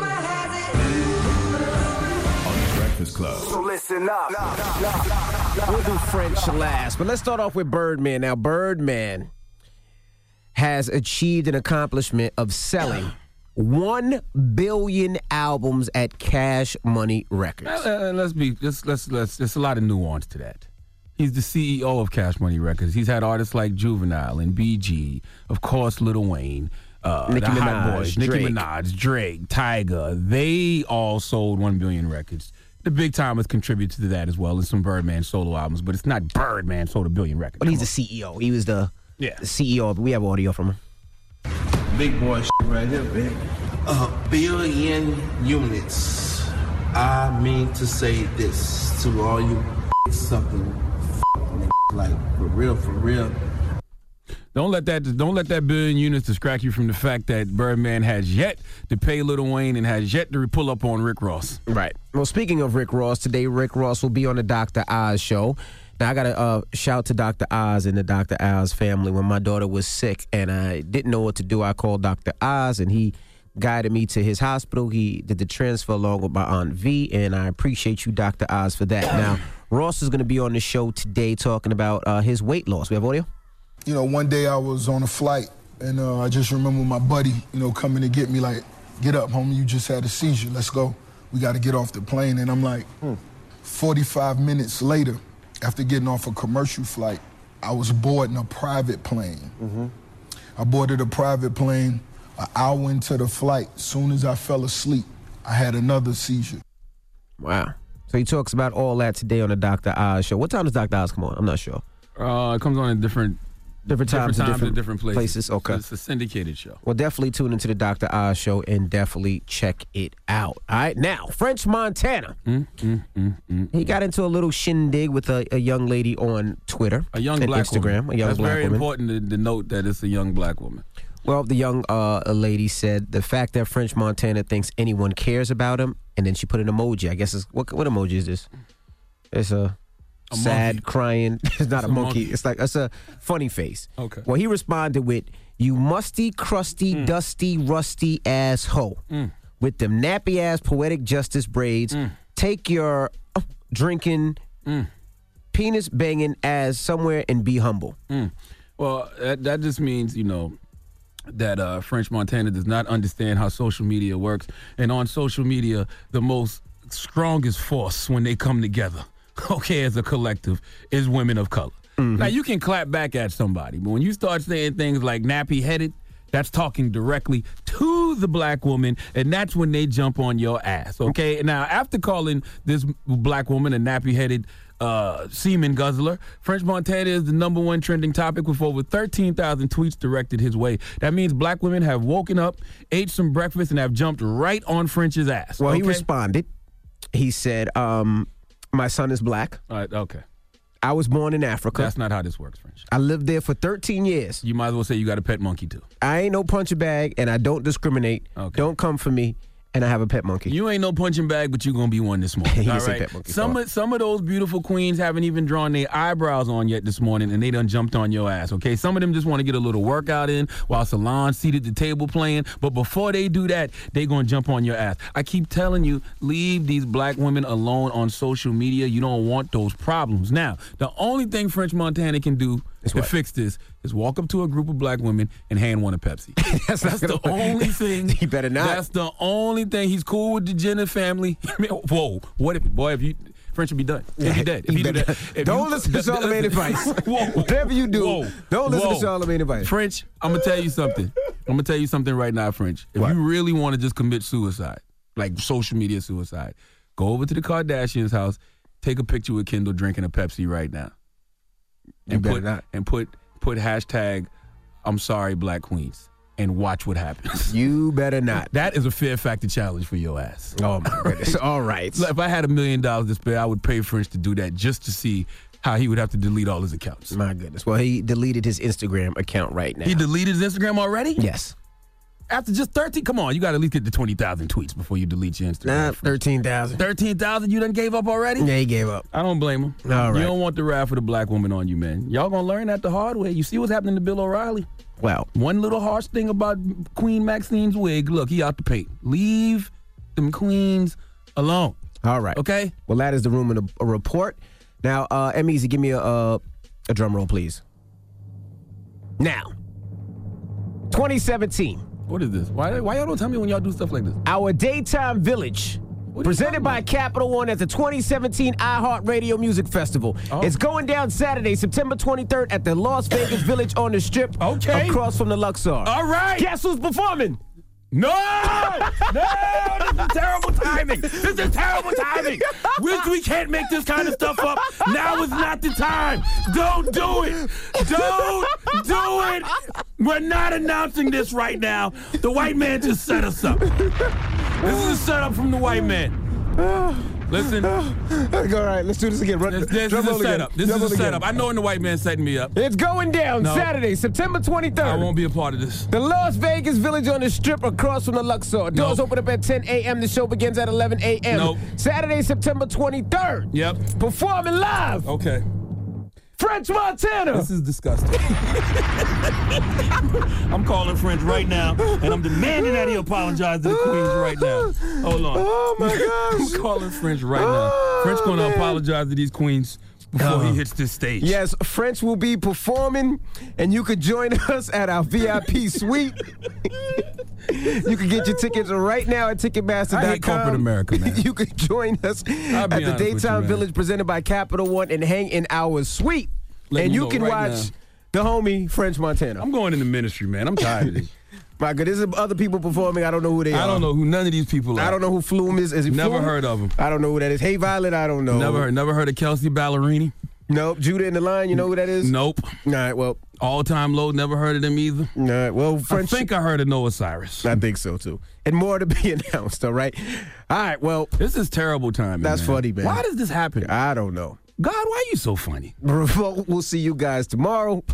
[SPEAKER 3] The Breakfast Club.
[SPEAKER 8] So listen up.
[SPEAKER 1] We'll do French last, but let's start off with Birdman. Now, Birdman has achieved an accomplishment of selling one billion albums at Cash Money Records.
[SPEAKER 2] Uh, uh, let's be let's let's let's. There's a lot of nuance to that. He's the C E O of Cash Money Records. He's had artists like Juvenile and B G, of course, Lil Wayne, uh,
[SPEAKER 1] Nicki
[SPEAKER 2] the Hot
[SPEAKER 1] Minaj,
[SPEAKER 2] Boys, Nicki
[SPEAKER 1] Drake.
[SPEAKER 2] Minaj, Drake, Tyga. They all sold one billion records. The big timers contributed to that as well, and some Birdman solo albums. But it's not Birdman sold a billion records.
[SPEAKER 1] But he's the C E O. He was the,
[SPEAKER 2] Yeah.
[SPEAKER 1] the C E O. We have audio from him.
[SPEAKER 5] Big boy shit right here, man. A billion units. I mean to say this to all you sucking like for real, for real.
[SPEAKER 2] Don't let that don't let that billion units distract you from the fact that Birdman has yet to pay Lil Wayne and has yet to pull up on Rick Ross.
[SPEAKER 1] Right. Well, speaking of Rick Ross, today Rick Ross will be on the Doctor Oz show. Now, I got to uh, shout to Doctor Oz and the Doctor Oz family. When my daughter was sick and I didn't know what to do, I called Doctor Oz, and he guided me to his hospital. He did the transfer along with my Aunt V, and I appreciate you, Doctor Oz, for that. Now, Ross is going to be on the show today talking about uh, his weight loss. We have audio?
[SPEAKER 10] You know, one day I was on a flight, and uh, I just remember my buddy, you know, coming to get me like, get up, homie, you just had a seizure. Let's go. We got to get off the plane. And I'm like, hmm. forty-five minutes later, after getting off a commercial flight, I was boarding a private plane. Mm-hmm. I boarded a private plane. An hour into the flight, soon as I fell asleep, I had another seizure.
[SPEAKER 1] Wow. So he talks about all that today on the Doctor Oz show. What time does Doctor Oz come on? I'm not sure.
[SPEAKER 2] Uh, it comes on in different
[SPEAKER 1] different times,
[SPEAKER 2] different times
[SPEAKER 1] and different,
[SPEAKER 2] and different places.
[SPEAKER 1] places. Okay.
[SPEAKER 2] It's a syndicated show.
[SPEAKER 1] Well, definitely tune into the Doctor Oz show and definitely check it out. All right. Now, French Montana.
[SPEAKER 2] Mm, mm, mm, mm,
[SPEAKER 1] he got into a little shindig with a, a young lady on Twitter.
[SPEAKER 2] A young
[SPEAKER 1] and
[SPEAKER 2] black
[SPEAKER 1] Instagram.
[SPEAKER 2] woman.
[SPEAKER 1] A young
[SPEAKER 2] That's
[SPEAKER 1] black
[SPEAKER 2] very
[SPEAKER 1] woman.
[SPEAKER 2] important to, to note that it's a young black woman.
[SPEAKER 1] Well, the young uh, lady said the fact that French Montana thinks anyone cares about him, and then she put an emoji. I guess it's, what what emoji is this? It's a,
[SPEAKER 2] a
[SPEAKER 1] sad,
[SPEAKER 2] monkey.
[SPEAKER 1] crying. It's not
[SPEAKER 2] It's
[SPEAKER 1] a,
[SPEAKER 2] a
[SPEAKER 1] monkey.
[SPEAKER 2] monkey.
[SPEAKER 1] It's like it's a funny face.
[SPEAKER 2] Okay.
[SPEAKER 1] Well, he responded with, "You musty, crusty,
[SPEAKER 2] Mm.
[SPEAKER 1] dusty, rusty ass hoe
[SPEAKER 2] Mm.
[SPEAKER 1] with them nappy ass poetic justice braids.
[SPEAKER 2] Mm.
[SPEAKER 1] Take your uh, drinking,
[SPEAKER 2] Mm.
[SPEAKER 1] penis banging ass somewhere and be humble."
[SPEAKER 2] Mm. Well, that, that just means, you know, that uh, French Montana does not understand how social media works. And on social media, the most strongest force when they come together, okay, as a collective, is women of color. Mm-hmm. Now, you can clap back at somebody, but when you start saying things like nappy-headed, that's talking directly to the black woman, and that's when they jump on your ass, okay? Now, after calling this black woman a nappy-headed uh, semen guzzler, French Montana is the number one trending topic with over thirteen thousand tweets directed his way. That means black women have woken up, ate some breakfast, and have jumped right on French's ass.
[SPEAKER 1] Well,
[SPEAKER 2] okay?
[SPEAKER 1] he responded. He said, um, my son is black.
[SPEAKER 2] All right, okay.
[SPEAKER 1] I was born in Africa.
[SPEAKER 2] That's not how this works, French.
[SPEAKER 1] I lived there for thirteen years.
[SPEAKER 2] You might as well say you got a pet monkey, too.
[SPEAKER 1] I ain't no punching bag, and I don't discriminate.
[SPEAKER 2] Okay.
[SPEAKER 1] Don't come for me, and I have a pet monkey.
[SPEAKER 2] You ain't no punching bag, but you going to be one this morning.
[SPEAKER 1] He
[SPEAKER 2] all
[SPEAKER 1] didn't say
[SPEAKER 2] right?
[SPEAKER 1] pet monkey.
[SPEAKER 2] Some of, some of those beautiful queens haven't even drawn their eyebrows on yet this morning, and they done jumped on your ass, okay? Some of them just want to get a little workout in while Solange seated at the table playing, but before they do that, they going to jump on your ass. I keep telling you, leave these black women alone on social media. You don't want those problems. Now, the only thing French Montana can do to
[SPEAKER 1] what?
[SPEAKER 2] fix this is walk up to a group of black women and hand one a Pepsi.
[SPEAKER 1] That's,
[SPEAKER 2] That's the
[SPEAKER 1] gonna,
[SPEAKER 2] only thing.
[SPEAKER 1] He better not.
[SPEAKER 2] That's the only thing. He's cool with the Jenner family. Whoa, what if, boy, if you, French would be done. He'd be dead. If
[SPEAKER 1] He
[SPEAKER 2] he do
[SPEAKER 1] better-
[SPEAKER 2] that, if
[SPEAKER 1] don't
[SPEAKER 2] you-
[SPEAKER 1] listen to Charlamagne advice.
[SPEAKER 2] Whoa.
[SPEAKER 1] Whatever you do,
[SPEAKER 2] Whoa.
[SPEAKER 1] don't listen
[SPEAKER 2] Whoa.
[SPEAKER 1] to Charlamagne advice.
[SPEAKER 2] French, I'm going to tell you something. I'm going to tell you something right now, French. If
[SPEAKER 1] What?
[SPEAKER 2] you really want to just commit suicide, like social media suicide, go over to the Kardashians' house, take a picture with Kendall drinking a Pepsi right now.
[SPEAKER 1] You
[SPEAKER 2] And
[SPEAKER 1] better
[SPEAKER 2] put,
[SPEAKER 1] not.
[SPEAKER 2] And put, put hashtag, I'm sorry, black queens. And watch what happens.
[SPEAKER 1] You better not.
[SPEAKER 2] That is a fear factor challenge for your ass.
[SPEAKER 1] Oh, my goodness. All right.
[SPEAKER 2] Look, if I had a million dollars to spare, I would pay French to do that just to see how he would have to delete all his accounts.
[SPEAKER 1] My goodness. Well, he deleted his Instagram account right now.
[SPEAKER 2] He deleted his Instagram already?
[SPEAKER 1] Yes.
[SPEAKER 2] After just thirteen? Come on, you got to at least get to twenty thousand tweets before you delete your Instagram.
[SPEAKER 1] Nah, thirteen thousand.
[SPEAKER 2] thirteen thousand? You done gave up already?
[SPEAKER 1] Yeah, he gave up.
[SPEAKER 2] I don't blame him.
[SPEAKER 1] All right.
[SPEAKER 2] You don't want the wrath of the black woman on you, man. Y'all going to learn that the hard way. You see what's happening to Bill O'Reilly?
[SPEAKER 1] Well,
[SPEAKER 2] One little harsh thing about Queen Maxine's wig. Look, he out the paint. Leave them queens alone.
[SPEAKER 1] all right.
[SPEAKER 2] Okay?
[SPEAKER 1] Well, that is the rumor and a report. Now, uh, M-Easy, give me a, uh, a drum roll, please. Now, twenty seventeen.
[SPEAKER 2] What is this? Why, why y'all don't tell me when y'all do stuff like this?
[SPEAKER 1] Our Daytime Village, presented by Capital One at the twenty seventeen iHeartRadio Music Festival.
[SPEAKER 2] Oh.
[SPEAKER 1] It's going down Saturday, September twenty-third at the Las Vegas Village on the Strip,
[SPEAKER 2] Okay.
[SPEAKER 1] across from the Luxor.
[SPEAKER 2] All right.
[SPEAKER 1] Guess who's performing?
[SPEAKER 2] No! No! This is terrible timing. This is terrible timing. We, we can't make this kind of stuff up. Now is not the time. Don't do it. Don't do it. We're not announcing this right now. The white man just set us up. This is a setup from the white man. Listen.
[SPEAKER 1] All right, let's do this again. Run,
[SPEAKER 2] This, this
[SPEAKER 1] drum
[SPEAKER 2] is a
[SPEAKER 1] roll again.
[SPEAKER 2] setup. This
[SPEAKER 1] Drum
[SPEAKER 2] is a
[SPEAKER 1] roll again.
[SPEAKER 2] setup. I know when the white man setting me up.
[SPEAKER 1] It's going down
[SPEAKER 2] No.
[SPEAKER 1] Saturday, September twenty-third.
[SPEAKER 2] I won't be a part of this.
[SPEAKER 1] The Las Vegas Village on the Strip across from the Luxor. Doors
[SPEAKER 2] Nope.
[SPEAKER 1] open up at ten a.m. The show begins at eleven a.m.
[SPEAKER 2] Nope.
[SPEAKER 1] Saturday, September twenty-third.
[SPEAKER 2] Yep.
[SPEAKER 1] Performing live.
[SPEAKER 2] Okay.
[SPEAKER 1] French Montana.
[SPEAKER 2] This is disgusting.
[SPEAKER 6] I'm calling French right now, and I'm demanding that he apologize to the queens right now. Hold on.
[SPEAKER 1] Oh, my gosh.
[SPEAKER 2] I'm calling French right now. French going to apologize to these queens before
[SPEAKER 1] Uh-huh.
[SPEAKER 2] he hits this stage.
[SPEAKER 1] Yes, French will be performing, and you could join us at our V I P suite. You can get your tickets right now at Ticketmaster dot com.
[SPEAKER 2] I hate corporate America, man.
[SPEAKER 1] You can join us
[SPEAKER 2] I'll
[SPEAKER 1] at
[SPEAKER 2] be
[SPEAKER 1] the
[SPEAKER 2] honest with you,
[SPEAKER 1] Daytime
[SPEAKER 2] man.
[SPEAKER 1] Village presented by Capital One and hang in our suite.
[SPEAKER 2] Let
[SPEAKER 1] and
[SPEAKER 2] me
[SPEAKER 1] you
[SPEAKER 2] know
[SPEAKER 1] can
[SPEAKER 2] right
[SPEAKER 1] watch
[SPEAKER 2] now.
[SPEAKER 1] the homie French Montana.
[SPEAKER 2] I'm going in the ministry, man. I'm tired of this.
[SPEAKER 1] My God, there's other people performing. I don't know who they are.
[SPEAKER 2] I don't know who none of these people are.
[SPEAKER 1] I don't know who Flume is. Is he
[SPEAKER 2] Never
[SPEAKER 1] Flume?
[SPEAKER 2] heard of him.
[SPEAKER 1] I don't know who that is. Hey Violet, I don't know.
[SPEAKER 2] Never heard. Never heard of Kelsey Ballerini.
[SPEAKER 1] Nope. Judah in the Line, you know who that is?
[SPEAKER 2] Nope.
[SPEAKER 1] All right, well.
[SPEAKER 2] All Time Low, never heard of them either.
[SPEAKER 1] All right, well, French.
[SPEAKER 2] I think I heard of Noah Cyrus.
[SPEAKER 1] I think so too. And more to be announced, all right? All right, well.
[SPEAKER 2] This is terrible timing.
[SPEAKER 1] That's
[SPEAKER 2] man.
[SPEAKER 1] funny, man.
[SPEAKER 2] Why does this happen?
[SPEAKER 1] I don't know.
[SPEAKER 2] God, why are you so funny?
[SPEAKER 1] We'll see you guys tomorrow.